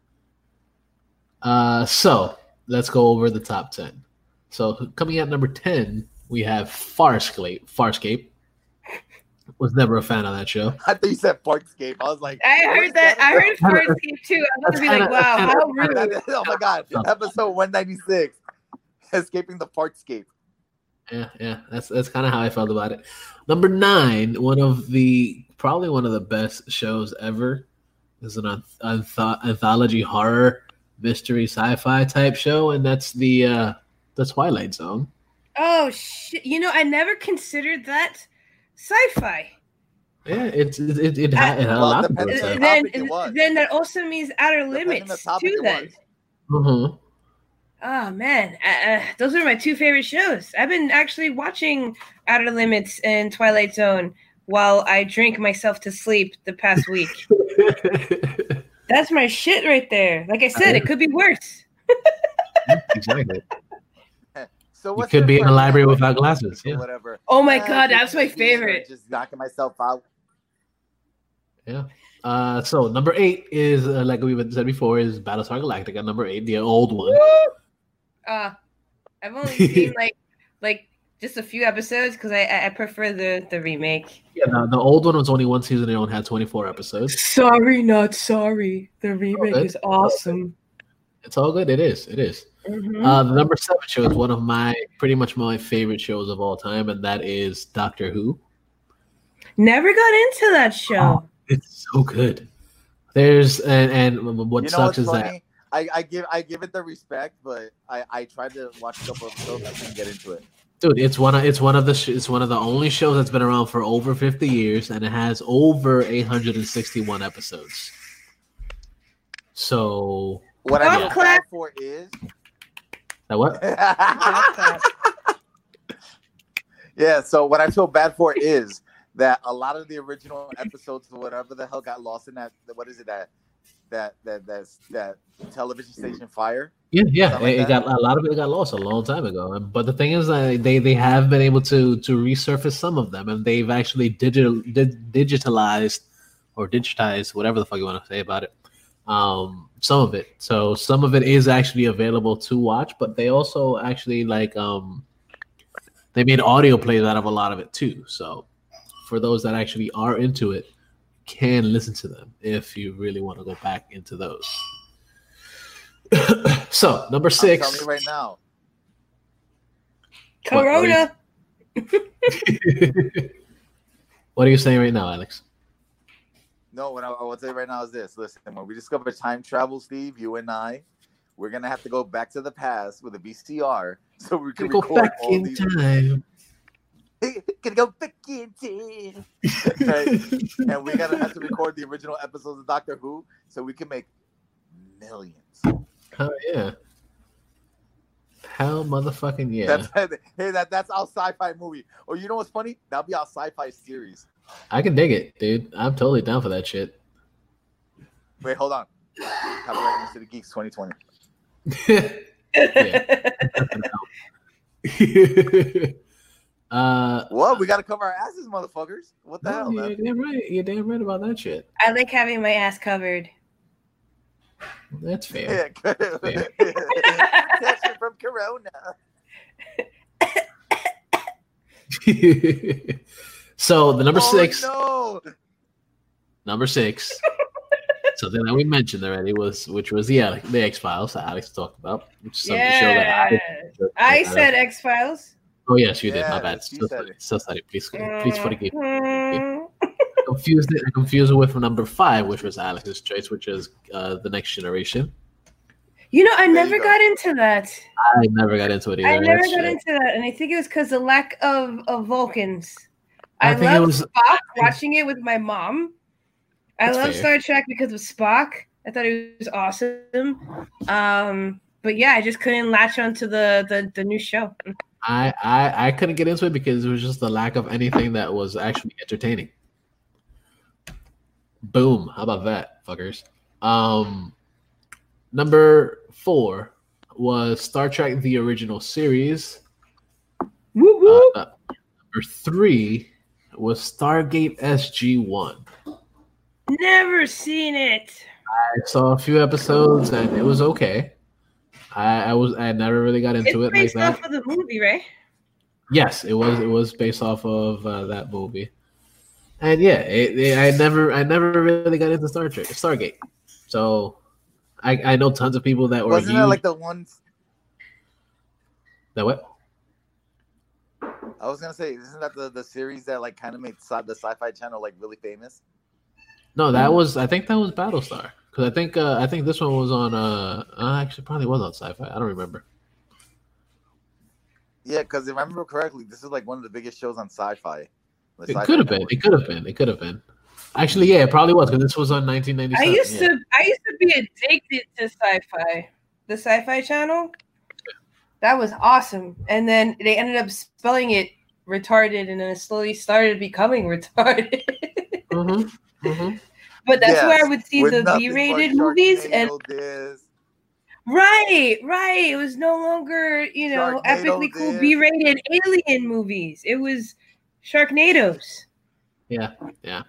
Uh, so let's go over the top ten. So coming at number ten, we have Farscape. Farscape. Was never a fan of that show. I thought you said Parkscape. I was like, I what heard is that. I heard Kinda- Farscape too. I was gonna be like, kinda- wow, kinda- how rude. That- oh my god! Episode one ninety-six, escaping the Parkscape. Yeah, yeah. That's that's kind of how I felt about it. Number nine, one of the probably one of the best shows ever. Is an anth- anth- anthology horror mystery sci-fi type show, and that's the uh, the Twilight Zone. Oh shit! You know, I never considered that sci-fi. Yeah, it's it it, it, had, it had a Well, lot of depending good on stuff. the Then, topic it was. then that also means Outer Depending on Limits the topic too. it Then. was. Mhm. Oh man, uh, uh, those are my two favorite shows. I've been actually watching Outer Limits and Twilight Zone while I drink myself to sleep the past week. That's my shit right there. Like I said, it could be worse. Exactly. So You what's could your be in the preference? library without glasses. Or Yeah. whatever. Oh my Yeah, god, just that's my T V or favorite. Just knocking myself out. Yeah. Uh, so number eight is uh, like we've said before is Battlestar Galactica. Number eight, the old one. Uh, I've only seen like like just a few episodes because I I I prefer the the remake. Yeah, no, the old one was only one season. It only had twenty-four episodes. Sorry, not sorry. The remake Okay. is awesome. It's all good. It is. It is. Mhm. Uh, the number seven show is one of my pretty much my favorite shows of all time, and that is Doctor Who. Never got into that show. It's so good. There's and and what You know sucks what's is funny? that I, I give I give it the respect, but I, I tried to watch a couple of episodes. I couldn't get into it. dude, it's one of it's one of the sh- it's one of the only shows that's been around for over fifty years, and it has over eight hundred sixty-one episodes. So What Golf I feel clap. bad for is that what? yeah. So what I feel bad for is that a lot of the original episodes or whatever the hell got lost in that. What is it that that that that's that television station fire? Yeah, yeah, Something like it, it that? got a lot of it got lost a long time ago. And- But the thing is, that they they have been able to to resurface some of them, and they've actually digital did, digitalized or digitized whatever the fuck you want to say about it. Um, some of it. So some of it is actually available to watch, but they also actually like um they made audio plays out of a lot of it too. So for those that actually are into it, can listen to them if you really want to go back into those. So number I'm six. telling you right now. Corona. What, what are you saying right now, Alex? No, what I, I would say right now is this. Listen, when we discover time travel, Steve, you and I, we're gonna have to go back to the past with a V C R so we can Go record back all in these. time. Gonna go back in time. Okay? And we gotta have to record the original episodes of Doctor Who so we can make millions. Oh yeah. Hell motherfucking yeah. That's, hey, that, that's our sci-fi movie. Or you know what's funny? That'll be our sci-fi series. I can dig it, dude. I'm totally down for that shit. Wait, hold on. Copyright City Geeks twenty twenty. uh, What? We gotta cover our asses, motherfuckers. What the no, hell, you're man? damn right. You're damn right about that shit. I like having my ass covered. That's fair. Yeah. Protection from Corona. So the number Oh, six, no. number six, something that we mentioned already was, which was the Alex, the X Files that Alex talked about, which is something show that Yeah. I, I said X Files. Oh yes, you did. Yeah, My bad. she So said sorry. it. So sorry. Please, please forgive me. Mhm. I confused it. I confused it with number five, which was Alex's choice, which is uh, the Next Generation. You know, I There never you go. got into that. I never got into it either. I never That's got true. into that, and I think it was because the lack of, of Vulcans. I I, think it love was- Spock watching it with my mom. I That's love fair. Star Trek because of Spock. I thought it was awesome. Um, but yeah, I just couldn't latch onto the, the, the new show. I, I I couldn't get into it because it was just the lack of anything that was actually entertaining. Boom! How about that, fuckers? Um, number four was Star Trek: The Original Series. Woo woo. Uh, number three was Stargate S G one. Never seen it. I saw a few episodes and it was okay. I, I was I never really got into It's it like based that. off of the movie, right? Yes, it was. It was based off of uh, that movie, and yeah, it, it, I never, I never really got into Star Trek, Stargate. So, I, I know tons of people that were Wasn't huge. that like the one? that what? I was gonna say, isn't that the, the series that like kind of made sci- the Sci-Fi Channel like really famous? No, that was. I think that was Battlestar because I think uh, I think this one was on. Uh, uh, actually, probably was on Sci-Fi. I don't remember. Yeah, because if I remember correctly, this is like one of the biggest shows on Sci-Fi. The It Sci-Fi could have been. Network. It could have been. It could have been. Actually, yeah, it probably was because this was on nineteen I ninety-seven. used yeah. to I used to be addicted to sci-fi. The Sci-Fi Channel. That was awesome. And then they ended up spelling it retarded, and then it slowly started becoming retarded. Mm-hmm. Mm-hmm. But that's Yes, where I would see with the nothing but B-rated movies, and Sharknado this. right, right. It was no longer, you know, Sharknado epically cool this. B-rated alien movies. It was Sharknadoes Yeah, yeah.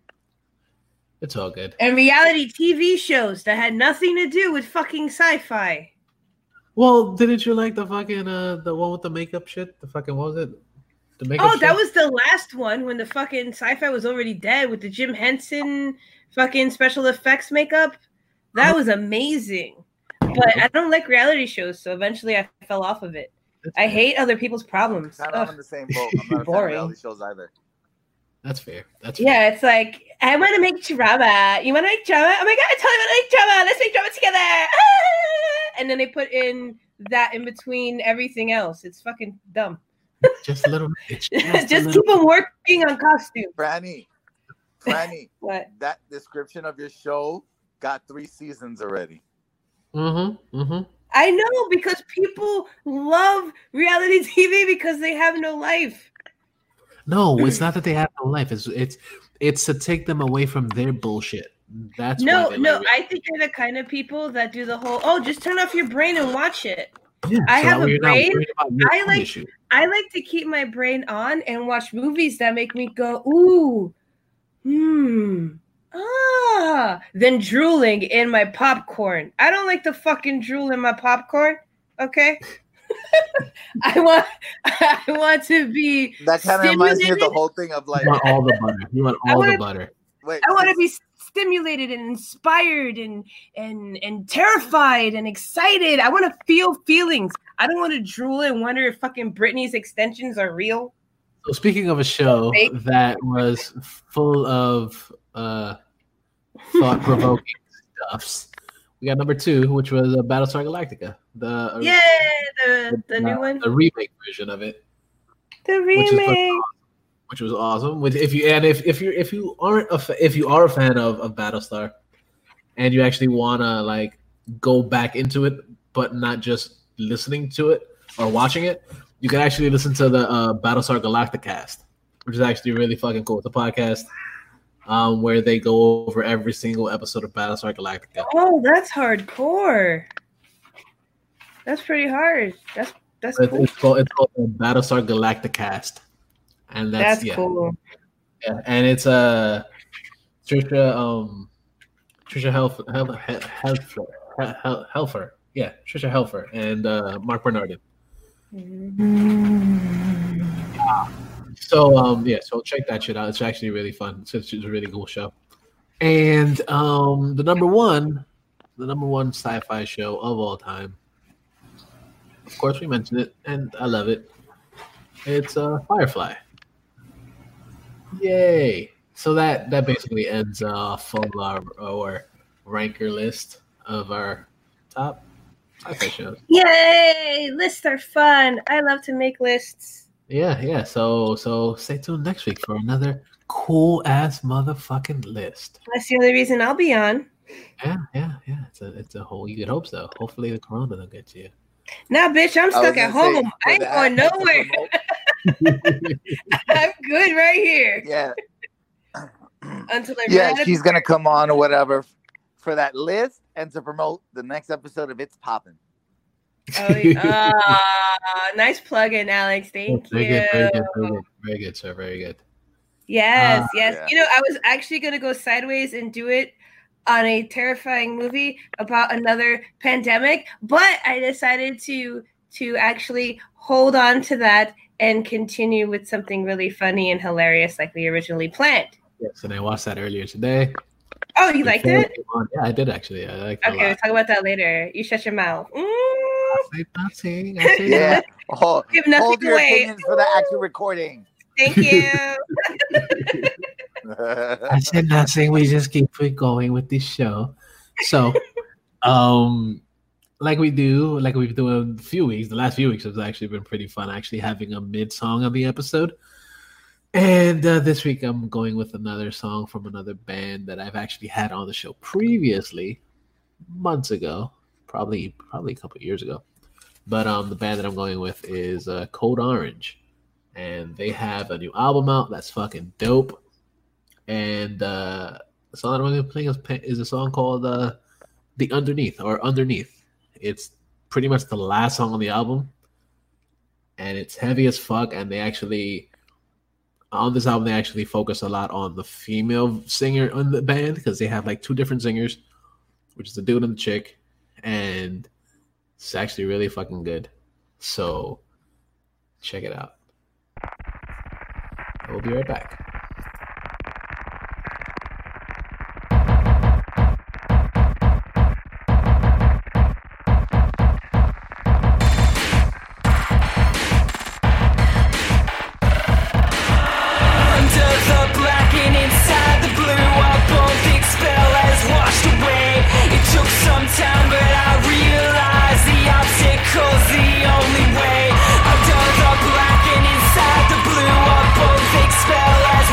It's all good. and reality T V shows that had nothing to do with fucking sci-fi. Well, didn't you like the fucking uh the one with the makeup shit? The fucking what was it? The makeup. Oh, that shit? was the last one when the fucking sci-fi was already dead with the Jim Henson fucking special effects makeup. That was amazing. But I don't like reality shows, so eventually I fell off of it. I hate other people's problems. Kind of Ugh. on the same boat. I'm not a fan of Boring. reality shows either. That's fair. That's fair. Yeah, it's like, I want to make drama. You want to make drama? Oh my God, I totally want to make drama. Let's make drama together. Ah! And then they put in that in between everything else. It's fucking dumb. Just a little. It's just, Just, a little, keep them working on costume. Franny, Franny, What? that description of your show got three seasons already. Mm-hmm. Mm-hmm. I know, because people love reality T V because they have no life. No, it's not that they have no life. It's it's it's to take them away from their bullshit. That's No, why they no, like I think they're the kind of people that do the whole, oh, just turn off your brain and watch it. it. Yeah, I so have that a way you're not brain. worried about your I own like- issue. I like to keep my brain on and watch movies that make me go, ooh, hmm, ah, then drooling in my popcorn. I don't like to fucking drool in my popcorn, okay? I want I want to be That kind of reminds me of the stimulated. whole thing of like, You want all the butter. You want I all wanna- the butter. wait, I want to be stimulated and inspired and and and terrified and excited. I want to feel feelings. I don't want to drool and wonder if fucking Britney's extensions are real. So speaking of a show that was full of uh, thought-provoking stuffs, we got number two, which was uh, Battlestar Galactica. The yeah, the the, the new uh, one, the remake version of it. The remake, which was awesome. Which if you and if if you if you aren't a fa- if you are a fan of, of Battlestar, and you actually wanna like go back into it, but not just listening to it or watching it, you can actually listen to the uh, Battlestar Galacticast, which is actually really fucking cool. It's a podcast um, where they go over every single episode of Battlestar Galactica. Oh, that's hardcore. That's pretty hard. That's that's it's, cool. It's called it's called the Battlestar Galacticast, and that's, that's yeah, cool. Yeah, and it's a uh, Trisha um Trisha Helfer Helfer Helfer, Helfer. yeah Trisha Helfer and uh, Mark Bernardin. Mm-hmm. So um yeah, so check that shit out. It's actually really fun. It's, it's a really cool show. And um the number one, the number one sci-fi show of all time. Of course, we mentioned it, and I love it. It's uh, Firefly. Yay! So that that basically ends off of our, our ranker list of our top sci-fi shows. Yay! Lists are fun. I love to make lists. Yeah, yeah. So so stay tuned next week for another cool ass motherfucking list. That's the only reason I'll be on. Yeah, yeah, yeah. It's a it's a whole. You could hope so. Hopefully the corona don't get you. Nah, bitch, I'm stuck at home. I ain't going nowhere. I'm good right here. Yeah. Until I yeah, she's gonna come on or whatever for that list and to promote the next episode of It's Poppin'. Oh, yeah. uh, nice plug-in, Alex. Thank very you. Good, very good, very good, very good, sir. Very good. Yes, uh, yes. Yeah. You know, I was actually gonna go sideways and do it on a terrifying movie about another pandemic, but I decided to to actually hold on to that and continue with something really funny and hilarious like we originally planned. Yes, and I watched that earlier today. Oh, you liked it? Yeah, I did actually. I liked it. Okay, we'll talk about that later. You shut your mouth. Mm. I say nothing. I say Yeah. nothing. Oh, Give nothing hold your away. opinions for the actual recording. Thank you. I said nothing. We just keep it going with this show. So, um, like we do, like we've done a few weeks. The last few weeks has actually been pretty fun. Actually, having a mid song of the episode, and uh, this week I'm going with another song from another band that I've actually had on the show previously, months ago, probably probably a couple of years ago. But um, the band that I'm going with is uh, Code Orange, and they have a new album out that's fucking dope. And uh, the song that I'm going to play is, is a song called uh, "The Underneath" or "Underneath." It's pretty much the last song on the album, and it's heavy as fuck. And they actually, on this album, they actually focus a lot on the female singer in the band because they have like two different singers, which is the dude and the chick, and it's actually really fucking good. So check it out. I will be right back. Time, but I realize the obstacle's the only way. Under the black and inside the blue, I both expel as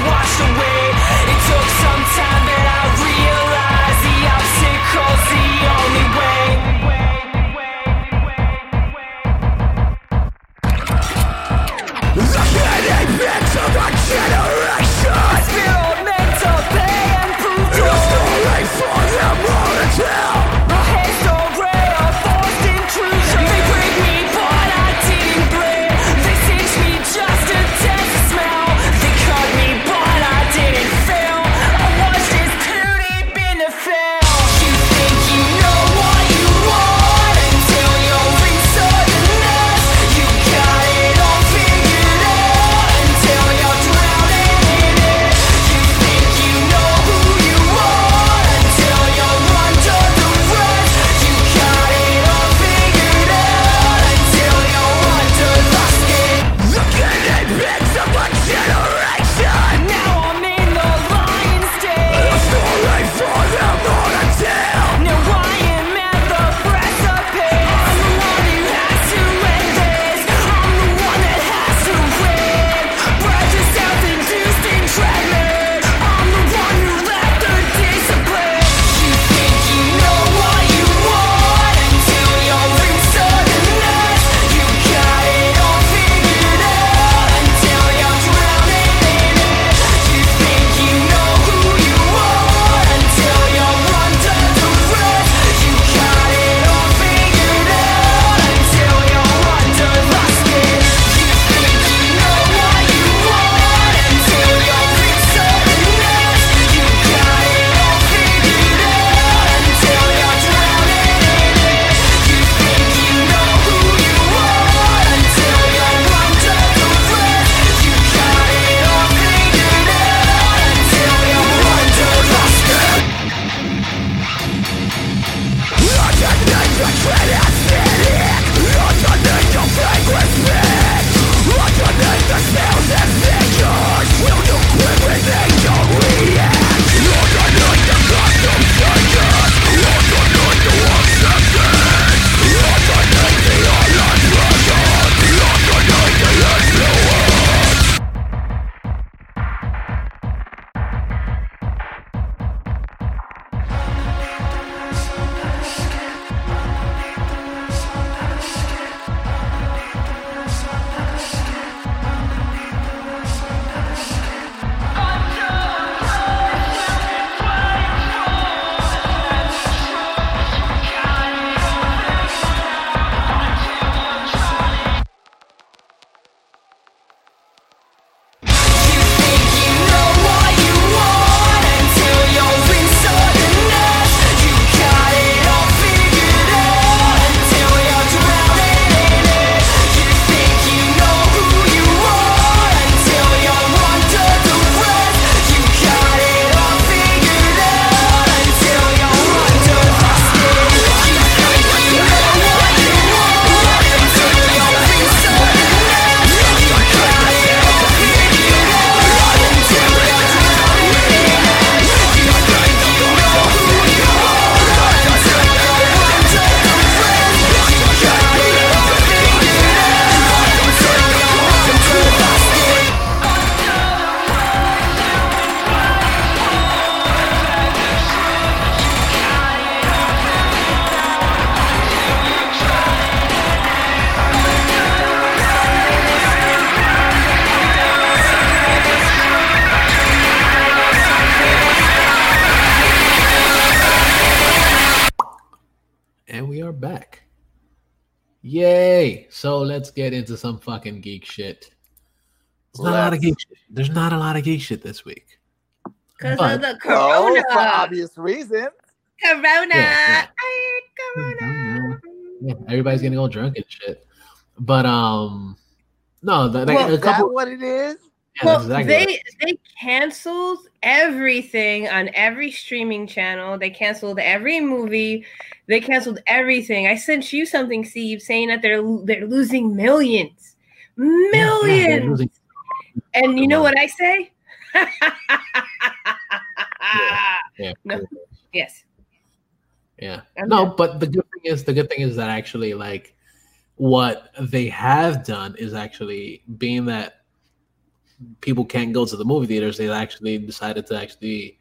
back. Yay! So let's get into some fucking geek shit. There's not a lot of geek shit. There's not a lot of geek shit this week. Because But- of the Oh, corona. for obvious reasons. Corona. Yeah, Ay, corona. Yeah, everybody's getting all drunk and shit. But um, no, the, like, Well, a Is couple. that what it is? Yeah, Well, that's exactly they what it is. they canceled everything on every streaming channel. They canceled every movie. They canceled everything. I sent you something, Steve, saying that they're they're losing millions, Yeah, yeah, they're millions. losing- And you know money. what I say? yeah, No. Yes. yeah. I'm No, done. but the good thing is the good thing is that actually like what they have done is actually being that people can't go to the movie theaters, they actually decided to actually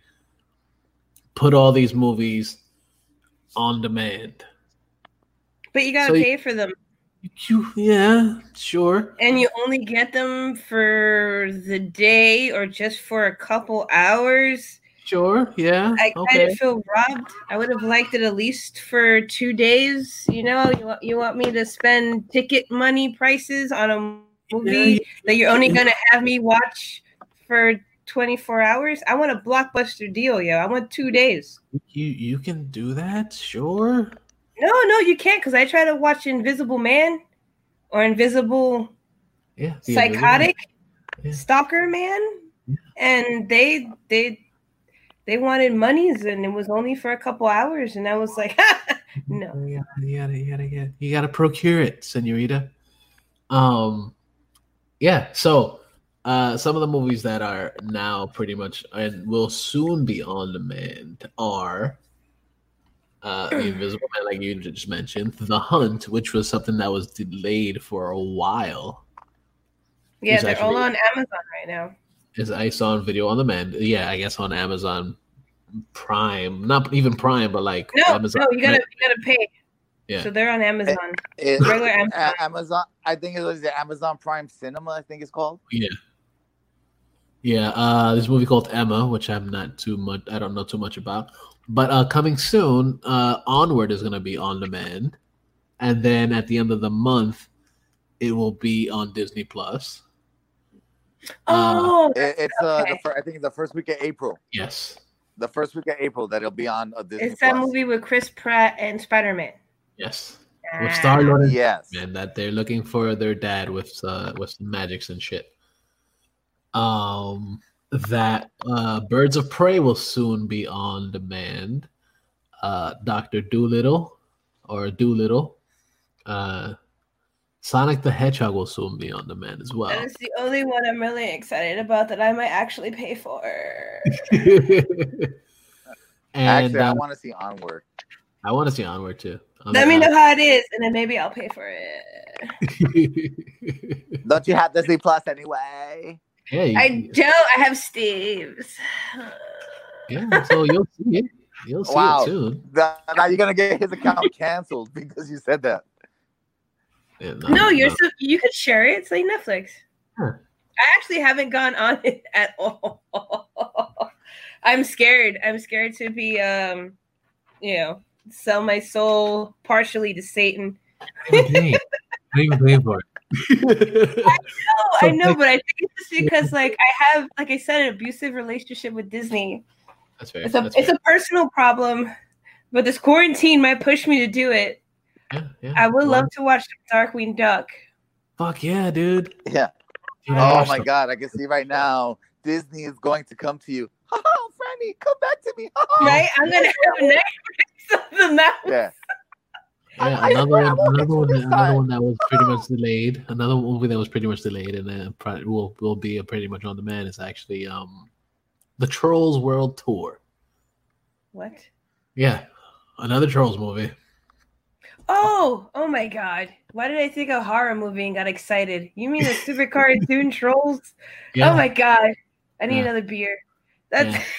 put all these movies on demand. But you gotta So you- pay for them, You, yeah, sure. and you only get them for the day or just for a couple hours. Sure, yeah. I kind okay. of feel robbed. I would have liked it at least for two days. You know, you want you want me to spend ticket money prices on a movie Yeah, that you're only gonna have me watch for twenty-four hours? I want a blockbuster deal, yo. I want two days. You you can do that, sure. No, no, you can't, because I try to watch Invisible Man or Invisible Yeah. the Psychotic Yeah. Stalker Man, Yeah. and they they they wanted monies, and it was only for a couple hours, and I was like, no. You gotta, you gotta, you gotta, get, you gotta procure it, senorita. Um, yeah. So, uh, some of the movies that are now pretty much and will soon be on demand are uh, The Invisible Man, like you just mentioned, The Hunt, which was something that was delayed for a while. Yeah, It's they're all actually- on Amazon right now. Is I saw on video on demand. Yeah, I guess on Amazon Prime, not even Prime, but like No, Amazon. no, you gotta you gotta pay. Yeah. So they're on Amazon. It- Regular Amazon. A- Amazon. I think it was the Amazon Prime Cinema. I think it's called. Yeah. Yeah, uh this movie called Emma, which I'm not too much I don't know too much about. But uh coming soon, uh Onward is gonna be on demand. And then at the end of the month, it will be on Disney Plus. Uh, Oh, It, it's uh, okay. the fir- I think the first week of April. yes. The first week of April that it'll be on a Disney it's that Plus. movie with Chris Pratt and Spider Man. Yes. With Star Ah. Lord and Yes. man, that they're looking for their dad with uh with some magics and shit. Um that uh Birds of Prey will soon be on demand. Uh Doctor Doolittle or Doolittle. Uh Sonic the Hedgehog will soon be on demand as well. That is the only one I'm really excited about that I might actually pay for. and Actually, I uh, want to see Onward. I want to see Onward too. Let me know how it is, and then maybe I'll pay for it. Don't you have Disney Plus anyway? yeah, you- I don't. I have Steve's. yeah, so you'll see it. You'll see Wow. it soon. Now now you're gonna get his account canceled because you said that. Yeah, No, you're so you could share it. It's like Netflix. Huh. I actually haven't gone on it at all. I'm scared. I'm scared to be, um, you know, sell my soul partially to Satan. I'm even paying. I'm even paying for it. No, I know, but I think it's just because, like, I have, like I said, an abusive relationship with Disney. That's fair. It's a That's it's fair. a personal problem, but this quarantine might push me to do it. Yeah, yeah. I would Well, love to watch Darkwing Duck. Fuck yeah, dude. Yeah. Dude, I Oh watched my them. God! I can see right now Disney is going to come to you. Oh, Franny, come back to me. Oh, Right? I'm gonna have nightmares of the mouse. Yeah. Yeah, I- I another swear I one, won't another get you one, this another time. one that was pretty much delayed. Another movie that was pretty much delayed, and then probably will will be a pretty much on demand is actually um, the Trolls World Tour. What? Yeah, another Trolls movie. Oh, oh my God! Why did I think of horror movie and got excited? You mean the super cartoon trolls? Yeah. Oh my God! I need Yeah. another beer. That's. Yeah.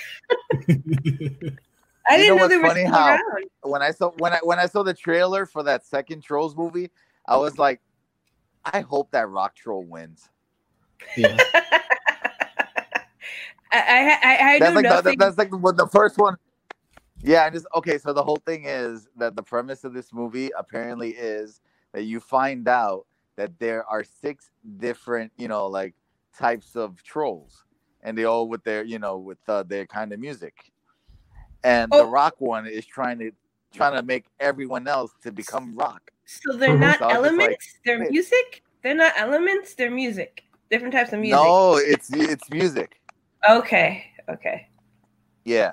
I You didn't know know, what's they were funny? still How- around. When I saw when I when I saw the trailer for that second Trolls movie, I was like, I hope that Rock Troll wins. yeah. I I I, I That's know like the, nothing. that's like the, the first one. Yeah, and just okay. So the whole thing is that the premise of this movie apparently is that you find out that there are six different, you know, like types of trolls, and they all with their, you know, with uh, their kind of music. And Oh. the rock one is trying to trying to make everyone else to become rock. So they're Mhm. not So I was just elements. like, they're wait. music. They're not elements. They're music. Different types of music. No, it's it's music. Okay. Okay. Yeah.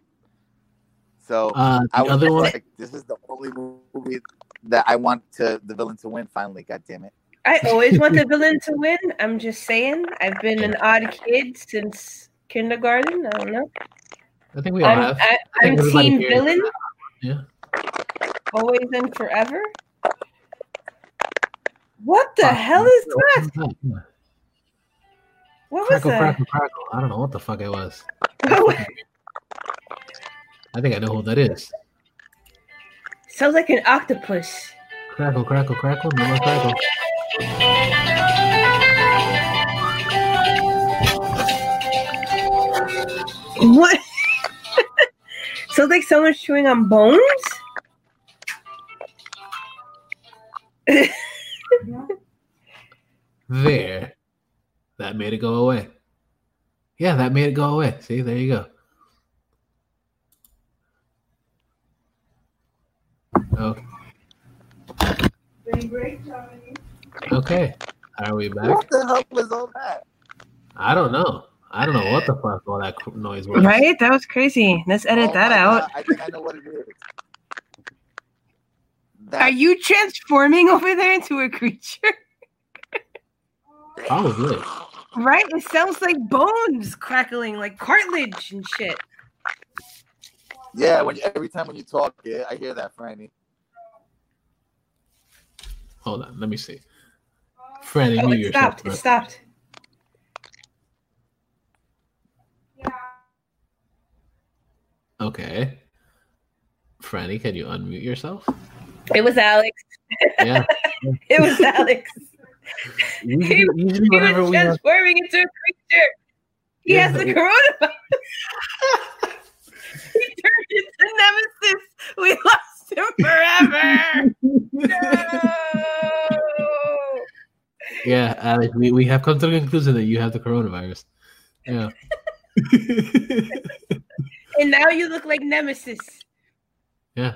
So Uh, I the was other just one, like, this is the only movie that I want to the villain to win finally. God damn it. I always want the villain to win. I'm just saying. I've been an odd kid since kindergarten. I don't know. I think we all I'm, have. I, I think I'm everybody team here- villain. Yeah. Always and forever. What the Fuck, hell what is was that? that? Yeah. What was Crackle, that? crackle, crackle. I don't know what the fuck it was. What? I think I know who that is. Sounds like an octopus. Crackle, crackle, crackle. No more crackle. What? Sounds like someone's chewing on bones. There. That made it go away. Yeah, that made it go away. See, there you go. Okay. Okay. Are we back? What the hell was all that? I don't know. I don't know what the fuck all that noise was. Right? That was crazy. Let's edit Oh that my out. God, I think I know what it is. That- Are you transforming over there into a creature? Probably. Right? It sounds like bones crackling, like cartilage and shit. Yeah, when you, every time when you talk, yeah, I hear that, Franny. Hold on. Let me see. Franny, Oh, mute it yourself. stopped. It stopped. Okay. Franny, can you unmute yourself? It was Alex. Yeah. It was Alex. Usually, usually He whenever was we have, transforming into a creature. He Yeah, has the it- coronavirus. He turned into Nemesis. We lost him forever. No. yeah, Alex, we, we have come to the conclusion that you have the coronavirus. Yeah. And now you look like Nemesis. Yeah.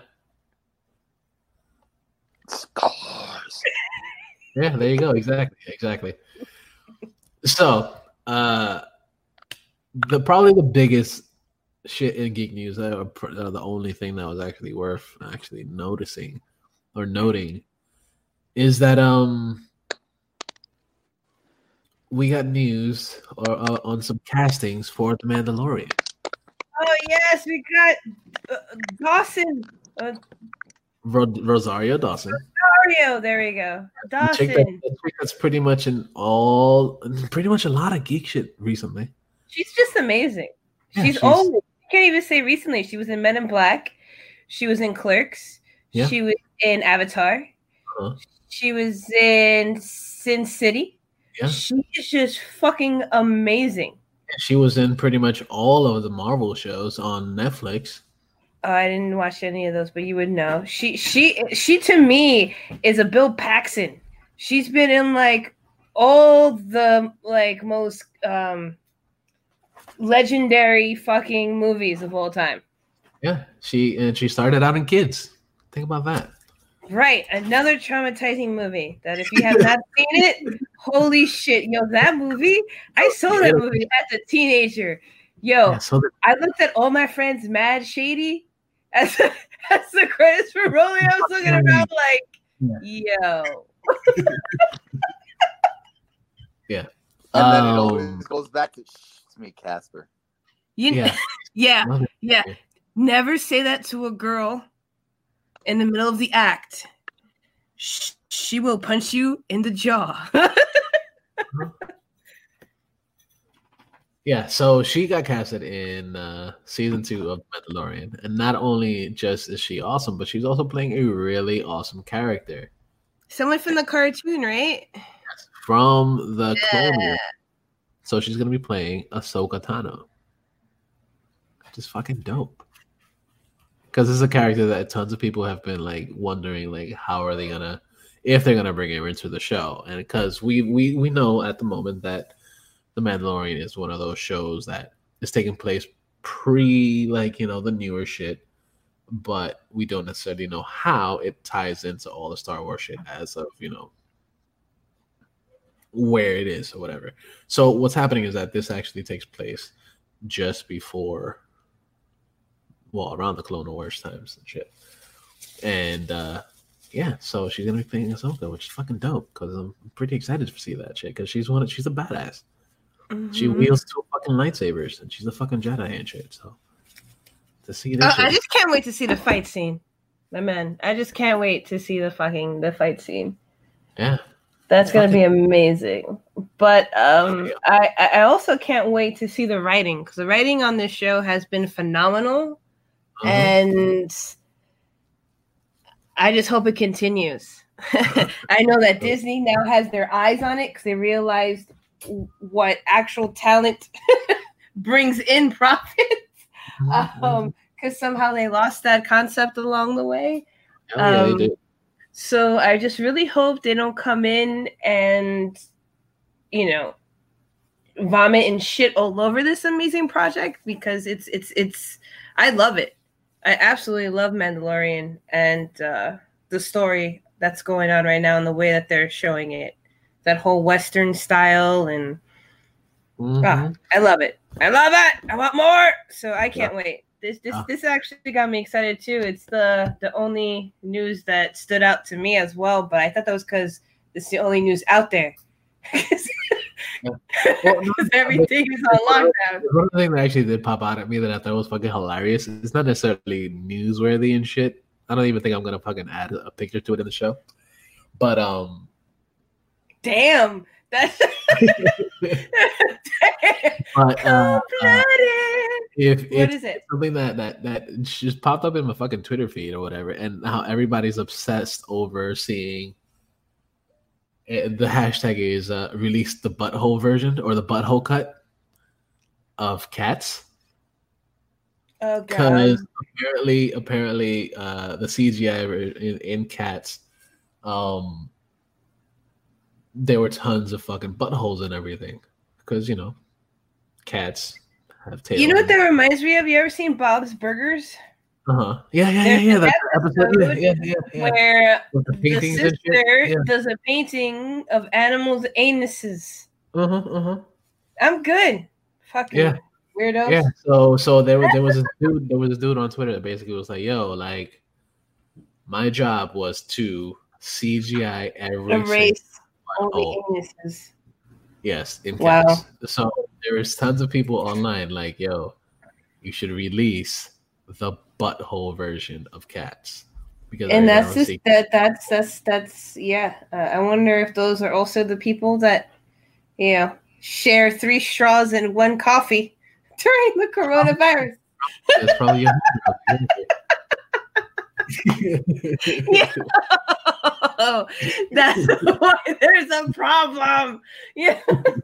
Scars. Yeah, there you go. Exactly. Exactly. So, uh, the probably the biggest shit in geek news, uh, pr- uh, the only thing that was actually worth actually noticing or noting, is that um we got news or uh, on some castings for The Mandalorian. Oh yes, we got uh, Dawson. Uh, Ro- Rosario Dawson. Mario. There we go. The chick that- Dawson. the chick that's pretty much in all, pretty much a lot of geek shit recently. She's just amazing. Yeah, she's, she's- old. I can't even say recently. She was in Men in Black. She was in Clerks. Yeah. She was in Avatar. Uh-huh. She was in Sin City. Yeah. She is just fucking amazing. She was in pretty much all of the Marvel shows on Netflix. Oh, I didn't watch any of those, but you would know. She she she to me is a Bill Paxton. She's been in like all the like most um legendary fucking movies of all time. Yeah, she and she started out in Kids. Think about that. Right, another traumatizing movie that if you have not seen it, holy shit, yo, that movie, I saw that movie as a teenager. Yo, Yeah, so the, I looked at all my friends mad shady as, as the credits were rolling. I was looking around like, yo. yeah, And then it Um, always goes back to shh, it's me, Casper. You yeah. yeah, Love it. yeah. Never say that to a girl in the middle of the act. Sh- She will punch you in the jaw. Yeah, so she got casted in uh, season two of Mandalorian, and not only just is she awesome, but she's also playing a really awesome character Someone from the cartoon, right? from the Clone Wars. So she's gonna be playing Ahsoka Tano, which is fucking dope. because it's a character that tons of people have been like wondering, like, how are they gonna, if they're gonna bring her into the show, and because we we we know at the moment that The Mandalorian is one of those shows that is taking place pre, like, you know, the newer shit, but we don't necessarily know how it ties into all the Star Wars shit as of, you know, where it is or whatever. So what's happening is that this actually takes place just before, well, around the Clone Wars times and shit. And uh yeah, so she's gonna be playing Ahsoka, which is fucking dope because I'm pretty excited to see that shit because she's one of, she's a badass. Mm-hmm. She wields two fucking lightsabers and she's a fucking Jedi and shit. So to see this, uh, I just can't wait to see the fight scene, my man. I just can't wait to see the fucking the fight scene. Yeah, that's gonna be amazing. But um, I I also can't wait to see the writing because the writing on this show has been phenomenal, uh-huh. and I just hope it continues. I know that Disney now has their eyes on it because they realized what actual talent brings in profits. Um, because somehow they lost that concept along the way. Oh, yeah, um, they did. So I just really hope they don't come in and, you know, vomit and shit all over this amazing project because it's it's it's I love it. I absolutely love Mandalorian and uh, the story that's going on right now and the way that they're showing it. That whole Western style and mm-hmm. ah, I love it. I love it. I want more. So I can't yeah. wait. This this yeah. this actually got me excited too. It's the the only news that stood out to me as well. But I thought that was because it's the only news out there. Because yeah. well, everything is on lockdown. One thing that actually did pop out at me that I thought was fucking hilarious. It's not necessarily newsworthy and shit. I don't even think I'm gonna fucking add a picture to it in the show. But um. Damn, that's but, uh, uh, if what is it? Something that that that just popped up in my fucking Twitter feed or whatever, and how everybody's obsessed over seeing it, the hashtag is uh, release the butthole version or the butthole cut of Cats. Oh god! Because apparently, apparently, uh, the C G I in, in Cats, um. there were tons of fucking buttholes and everything because, you know, cats have tails. You know what that reminds me of? You ever seen Bob's Burgers? Uh-huh. Yeah, yeah, yeah, yeah. That episode, yeah, yeah, yeah, yeah. Where With the, the sister yeah. does a painting of animals' anuses. Uh-huh, uh-huh. I'm good. Fucking yeah. weirdos. Yeah, so so there was there was a dude there was a dude on Twitter that basically was like, yo, like, my job was to C G I every erase all oh. the anuses. Yes, in wow. Cats. So there is tons of people online like, yo, you should release the butthole version of Cats. Because and that's just that that's that's that's yeah. Uh, I wonder if those are also the people that, you know, share three straws and one coffee during the coronavirus. That's probably your yeah. Oh, that's why there's a problem. Yeah.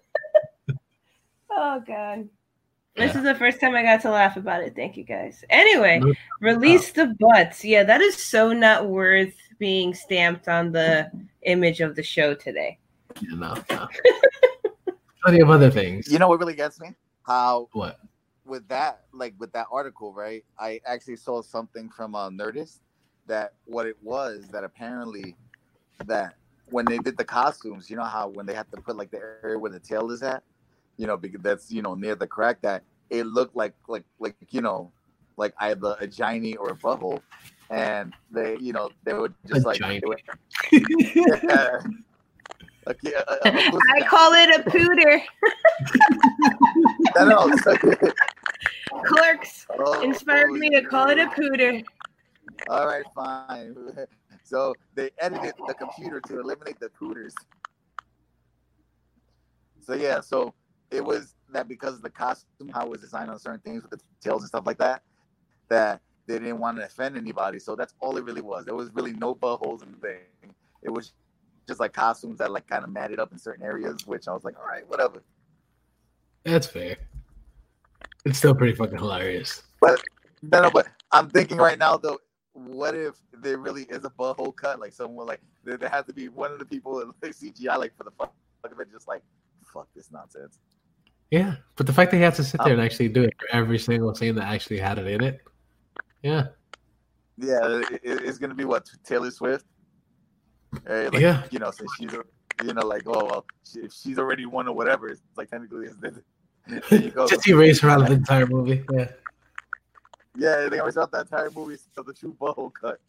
Oh god. This yeah. is the first time I got to laugh about it. Thank you guys. Anyway, no, release no. the butts. Yeah, that is so not worth being stamped on the image of the show today. Yeah, no, no. Plenty of other things. You know what really gets me? How what? With that, like with that article, right? I actually saw something from uh, Nerdist that what it was that apparently that when they did the costumes, you know how when they had to put like the area where the tail is at, you know, because that's, you know, near the crack, that it looked like like like you know, like either a giny or a butthole, and they, you know, they would just a like they would, yeah. Like, yeah, a, a I call it a pooter. no, no, so, Clerks oh, inspired me to call it a pooter. All right, fine. So they edited the computer to eliminate the pooters. So yeah, so it was that because of the costume, how it was designed on certain things with the tails and stuff like that, that they didn't want to offend anybody. So that's all it really was. There was really no buttholes in the thing. It was just like costumes that like kind of matted up in certain areas, which I was like, all right, whatever. That's fair. It's still pretty fucking hilarious. But no, no, but I'm thinking right now though, what if there really is a butthole cut? Like someone like there, there has to be one of the people in like C G I like for the fuck of it, just like fuck this nonsense. Yeah, but the fact that he has to sit there and actually do it for every single scene that actually had it in it, yeah, yeah, it, it's gonna be what Taylor Swift. Right? Like, yeah, you know, since she's you know like oh well, she, if she's already won or whatever, it's like technically it's there you go. Just erase her out of the entire movie. Yeah. Yeah, they always thought that entire movie of the true butthole cut.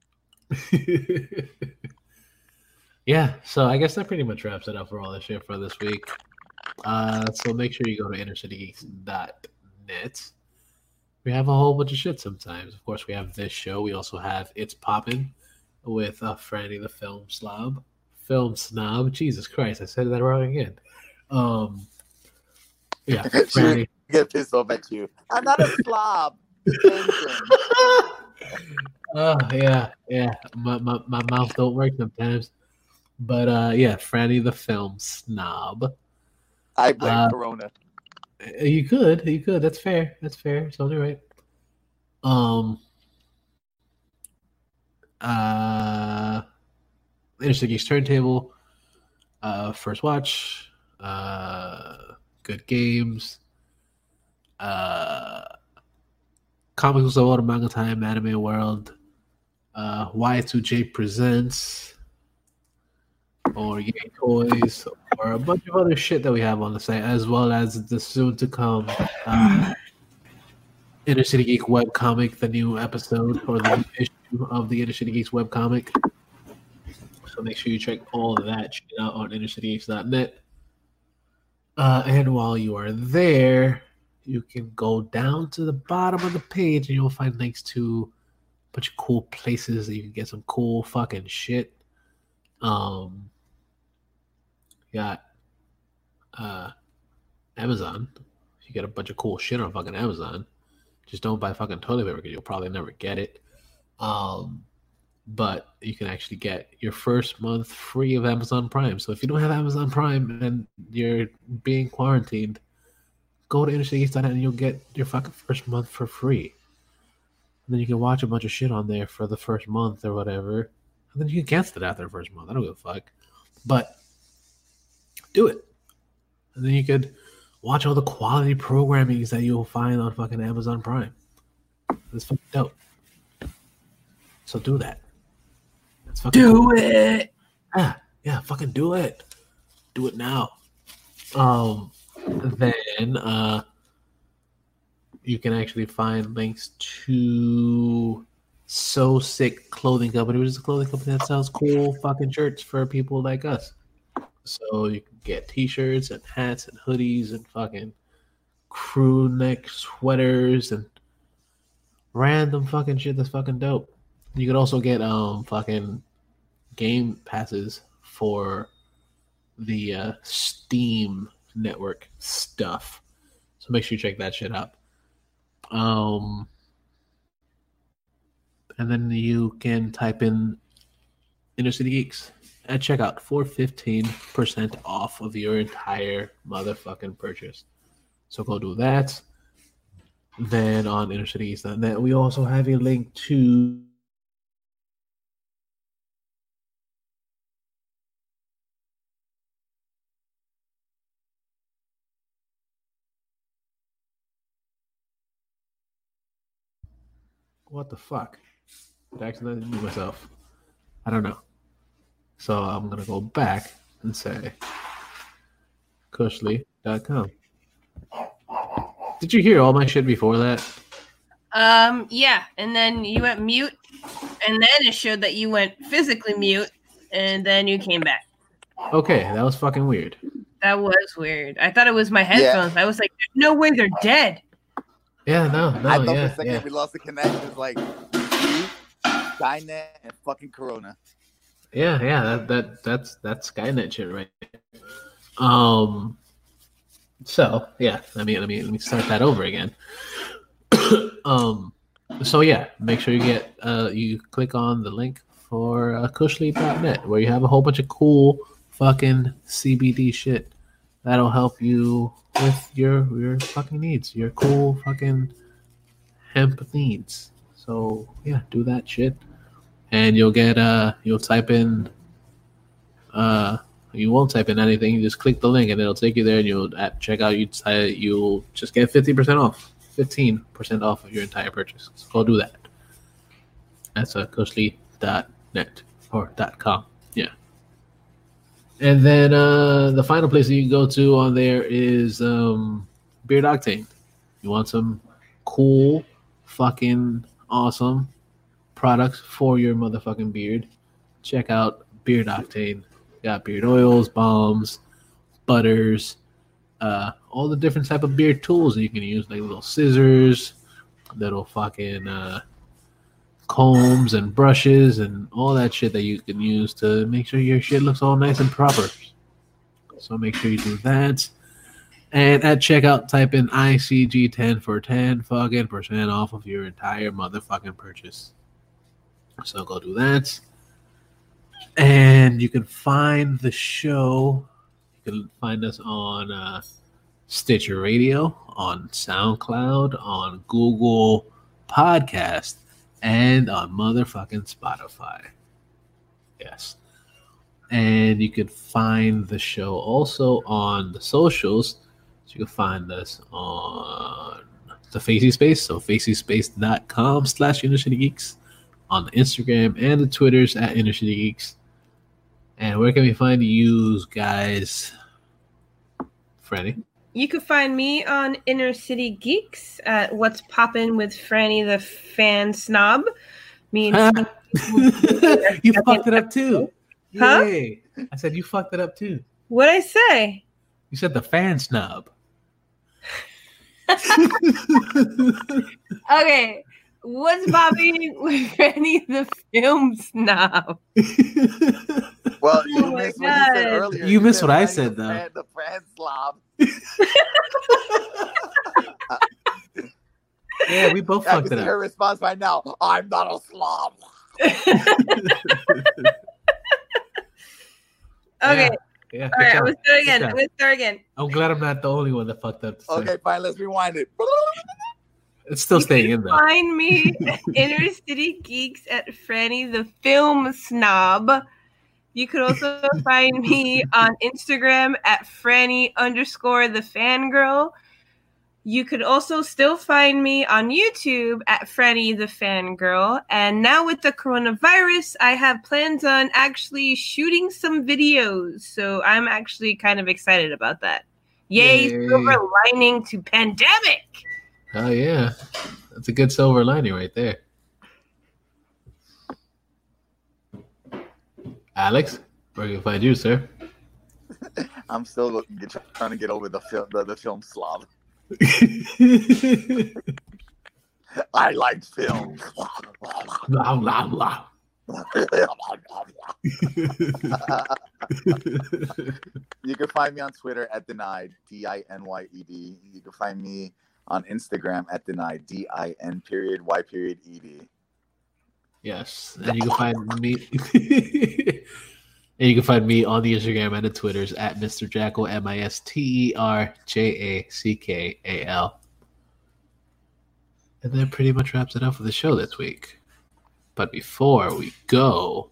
Yeah, so I guess that pretty much wraps it up for all this shit for this week. Uh, so make sure you go to inner city geeks dot net. We have a whole bunch of shit sometimes. Of course, we have this show. We also have It's Poppin' with uh, Franny the Film Slob. Film Snob. Jesus Christ, I said that wrong again. Um, yeah, Franny. Get pissed off at you. I'm not a slob. Oh yeah, yeah. My, my my mouth don't work sometimes, but uh, yeah, Franny the Film Snob. I blame uh, Corona. You could, you could. That's fair. That's fair. It's only right. Um. Uh. Interesting Geeks Turntable. Uh, First Watch. Uh, Good Games. Uh. Comics World, Manga Time, Anime World, uh, Y two J Presents, or Yay Toys, or a bunch of other shit that we have on the site, as well as the soon-to-come uh, Inner City Geek webcomic, the new episode, or the new issue of the Inner City Geeks webcomic. So make sure you check all of that shit out on inner city geeks dot net. Uh, and while you are there, you can go down to the bottom of the page and you'll find links to a bunch of cool places that you can get some cool fucking shit. Um, you got uh, Amazon. You get a bunch of cool shit on fucking Amazon. Just don't buy fucking toilet paper because you'll probably never get it. Um, but you can actually get your first month free of Amazon Prime. So if you don't have Amazon Prime and you're being quarantined, go to inner city geeks dot net and you'll get your fucking first month for free. And then you can watch a bunch of shit on there for the first month or whatever. And then you can cancel it after the first month. I don't give a fuck. But do it. And then you could watch all the quality programmings that you'll find on fucking Amazon Prime. It's fucking dope. So do that. It's fucking Do cool. it. Yeah, yeah, fucking do it. Do it now. Um Then uh, you can actually find links to So Sick Clothing Company, which is a clothing company that sells cool fucking shirts for people like us. So you can get t-shirts and hats and hoodies and fucking crew neck sweaters and random fucking shit that's fucking dope. You can also get um fucking game passes for the uh, Steam network stuff, so make sure you check that shit out. Um and then you can type in Inner City Geeks at checkout for fifteen percent off of your entire motherfucking purchase. So go do that. Then on inner city geeks dot net we also have a link to what the fuck? Did I accidentally move myself? I don't know. So I'm going to go back and say cushly dot com. Did you hear all my shit before that? Um, yeah, and then you went mute, and then it showed that you went physically mute, and then you came back. Okay, that was fucking weird. That was weird. I thought it was my headphones. Yeah. I was like, no way, they're dead. Yeah, no, no, I thought yeah, for a second yeah. we lost the connection. It's like you, Skynet, and fucking Corona. Yeah, yeah, that that that's that's Skynet shit, right? Um. So yeah, let me let me let me start that over again. um. So yeah, make sure you get uh you click on the link for uh, cushly dot net where you have a whole bunch of cool fucking C B D shit that'll help you with your your fucking needs, your cool fucking hemp needs. So yeah, do that shit, and you'll get uh you'll type in uh you won't type in anything. You just click the link and it'll take you there, and you'll at checkout you type, you'll just get fifty percent off, fifteen percent off of your entire purchase. So go do that. That's uh, coachlee dot net or .com. Yeah. And then uh, the final place that you can go to on there is um, Beard Octane. You want some cool, fucking awesome products for your motherfucking beard? Check out Beard Octane. Got beard oils, balms, butters, uh, all the different type of beard tools that you can use, like little scissors, little fucking uh, combs and brushes and all that shit that you can use to make sure your shit looks all nice and proper. So make sure you do that. And at checkout, type in I C G ten for ten fucking percent off of your entire motherfucking purchase. So go do that. And you can find the show. You can find us on uh, Stitcher Radio, on SoundCloud, on Google Podcast, and on motherfucking Spotify. Yes. And you can find the show also on the socials. So you can find us on the Facey Space, so facyspace.com slash Inner City Geeks, on the Instagram and the Twitters at Inner City Geeks. And where can we find you guys, Franny? You can find me on Inner City Geeks at What's Poppin' with Franny the Fan Snob. Me and you fucked it up too. Huh? Yay. I said you fucked it up too. What'd I say? You said the fan snob. Okay. What's popping with Franny the Film Snob? Well, you Oh my missed what you said God. earlier. You missed what I Franny said, the though. Fran- The Fran slob. Yeah, we both I fucked can it see her up. response right now. I'm not a slob. Okay. Yeah, All good right. job. I'm going to start Good again. job. I'm going to start again. I'm glad I'm not the only one that fucked up. today. Okay, fine. Let's rewind it. It's still staying in there. Find me at Inner City Geeks at Franny the Film Snob. You could also find me on Instagram at Franny underscore the Fangirl. You could also still find me on YouTube at Franny the Fangirl. And now with the coronavirus, I have plans on actually shooting some videos. So I'm actually kind of excited about that. Yay, Yay. silver lining to pandemic. Oh yeah, that's a good silver lining right there. Alex, where can we find you, sir? I'm still looking, trying to get over the film, the, the film slob. I like film. Blah, blah, blah. You can find me on Twitter at Denied, D I N Y E D. You can find me on Instagram at Denied, D I N period Y period E D. Yes, and you can find me. And you can find me on the Instagram and the Twitters at Mister Jackal, M I S T E R J A C K A L. And that pretty much wraps it up for the show this week. But before we go,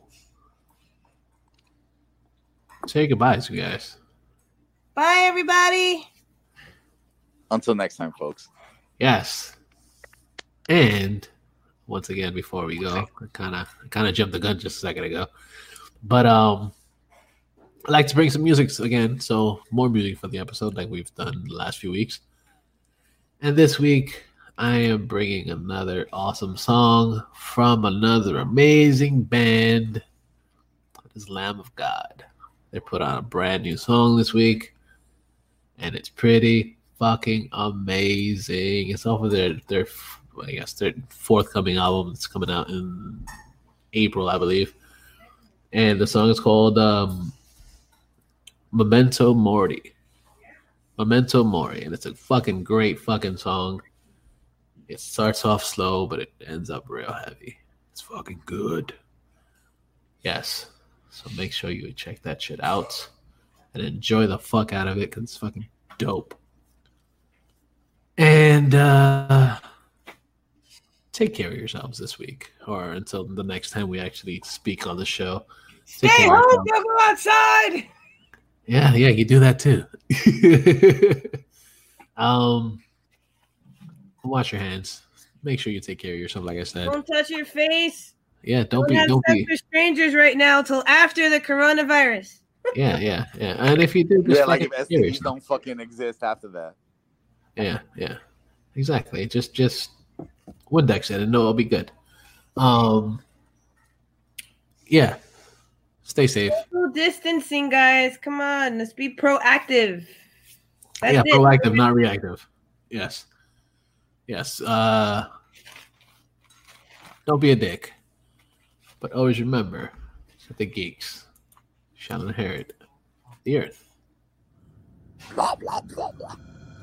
say goodbyes, you guys. Bye, everybody. Until next time, folks. Yes. And once again, before we go, I kind of kind of jumped the gun just a second ago. But um, I like to bring some music again, so more music for the episode like we've done the last few weeks. And this week, I am bringing another awesome song from another amazing band. It is Lamb of God. They put out a brand new song this week, and it's pretty fucking amazing. It's off of their, their I guess, their forthcoming album that's coming out in April, I believe. And the song is called um, Memento Mori. Memento Mori. And it's a fucking great fucking song. It starts off slow, but it ends up real heavy. It's fucking good. Yes. So make sure you check that shit out and enjoy the fuck out of it because it's fucking dope. And uh, take care of yourselves this week, or until the next time we actually speak on the show. Stay Take care of home, yourselves. don't go outside. Yeah, yeah, you do that too. um, wash your hands. Make sure you take care of yourself. Like I said, Don't touch your face. yeah, don't Don't be, have don't sex be. with strangers right now till after the coronavirus. Yeah, yeah, yeah. And if you do, just Yeah, like fucking if take care of S T Ds yourself. don't fucking exist after that. Yeah, yeah, exactly. Just, just Windex it, and no, it'll be good. Um, yeah. Stay safe. Social distancing, guys. Come on, let's be proactive. That's yeah, it. proactive, not reactive. Yes, yes. Uh, don't be a dick, but always remember that the geeks shall inherit the earth. Blah, blah, blah, blah.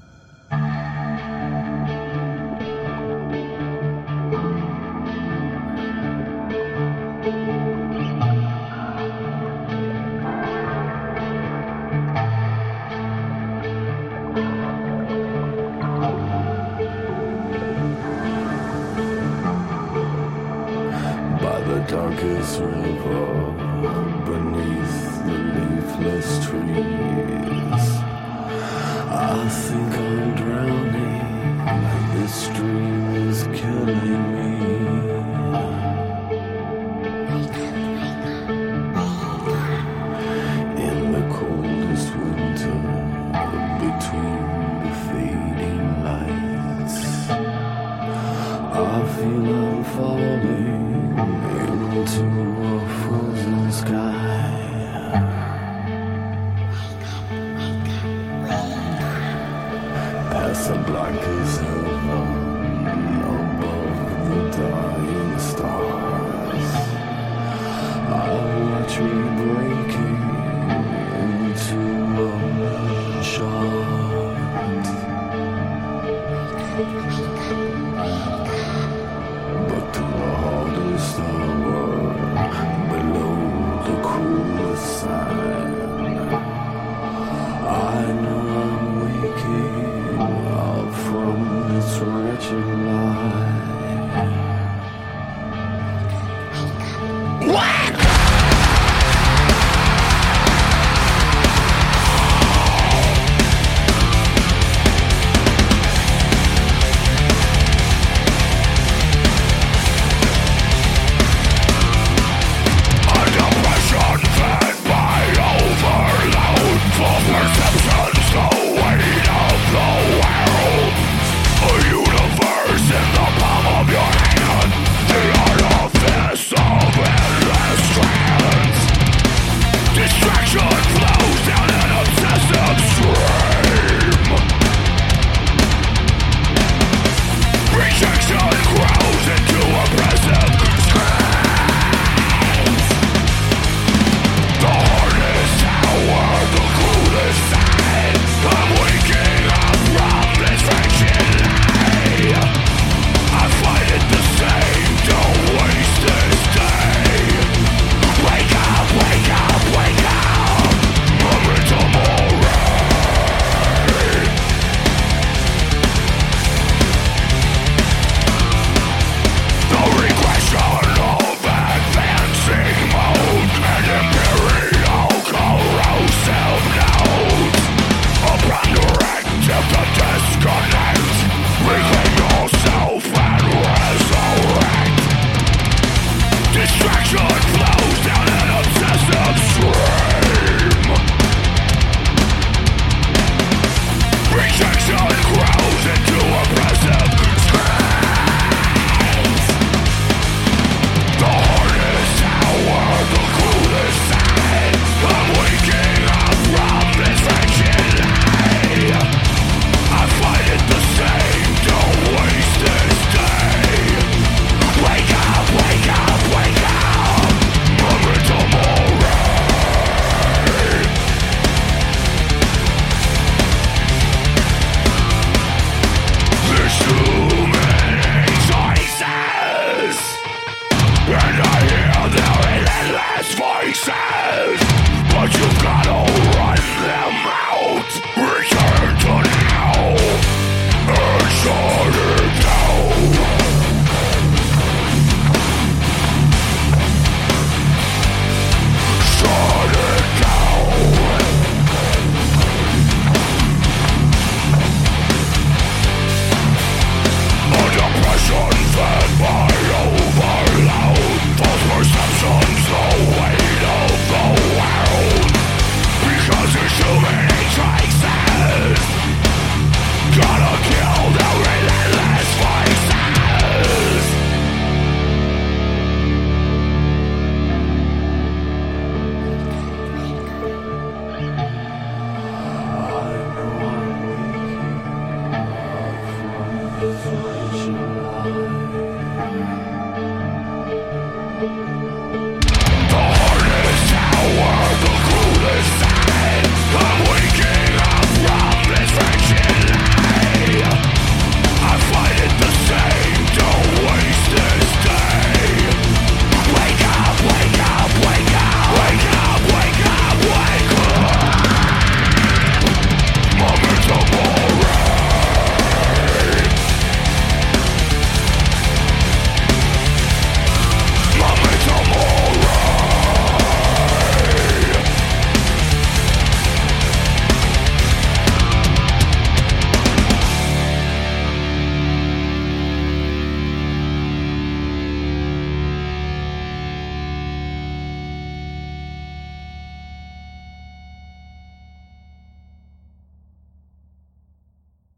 By the darkest river, beneath the leafless trees, I think I'm drowning. This dream is killing me. In the coldest winter, between the fading lights, I feel I'm falling into a frozen sky. Past the blackest heaven, above the dying stars, I watch me breaking into a moonshot. But to the hardest hour, below the cruelest sign, I know I'm waking up from this wretched life.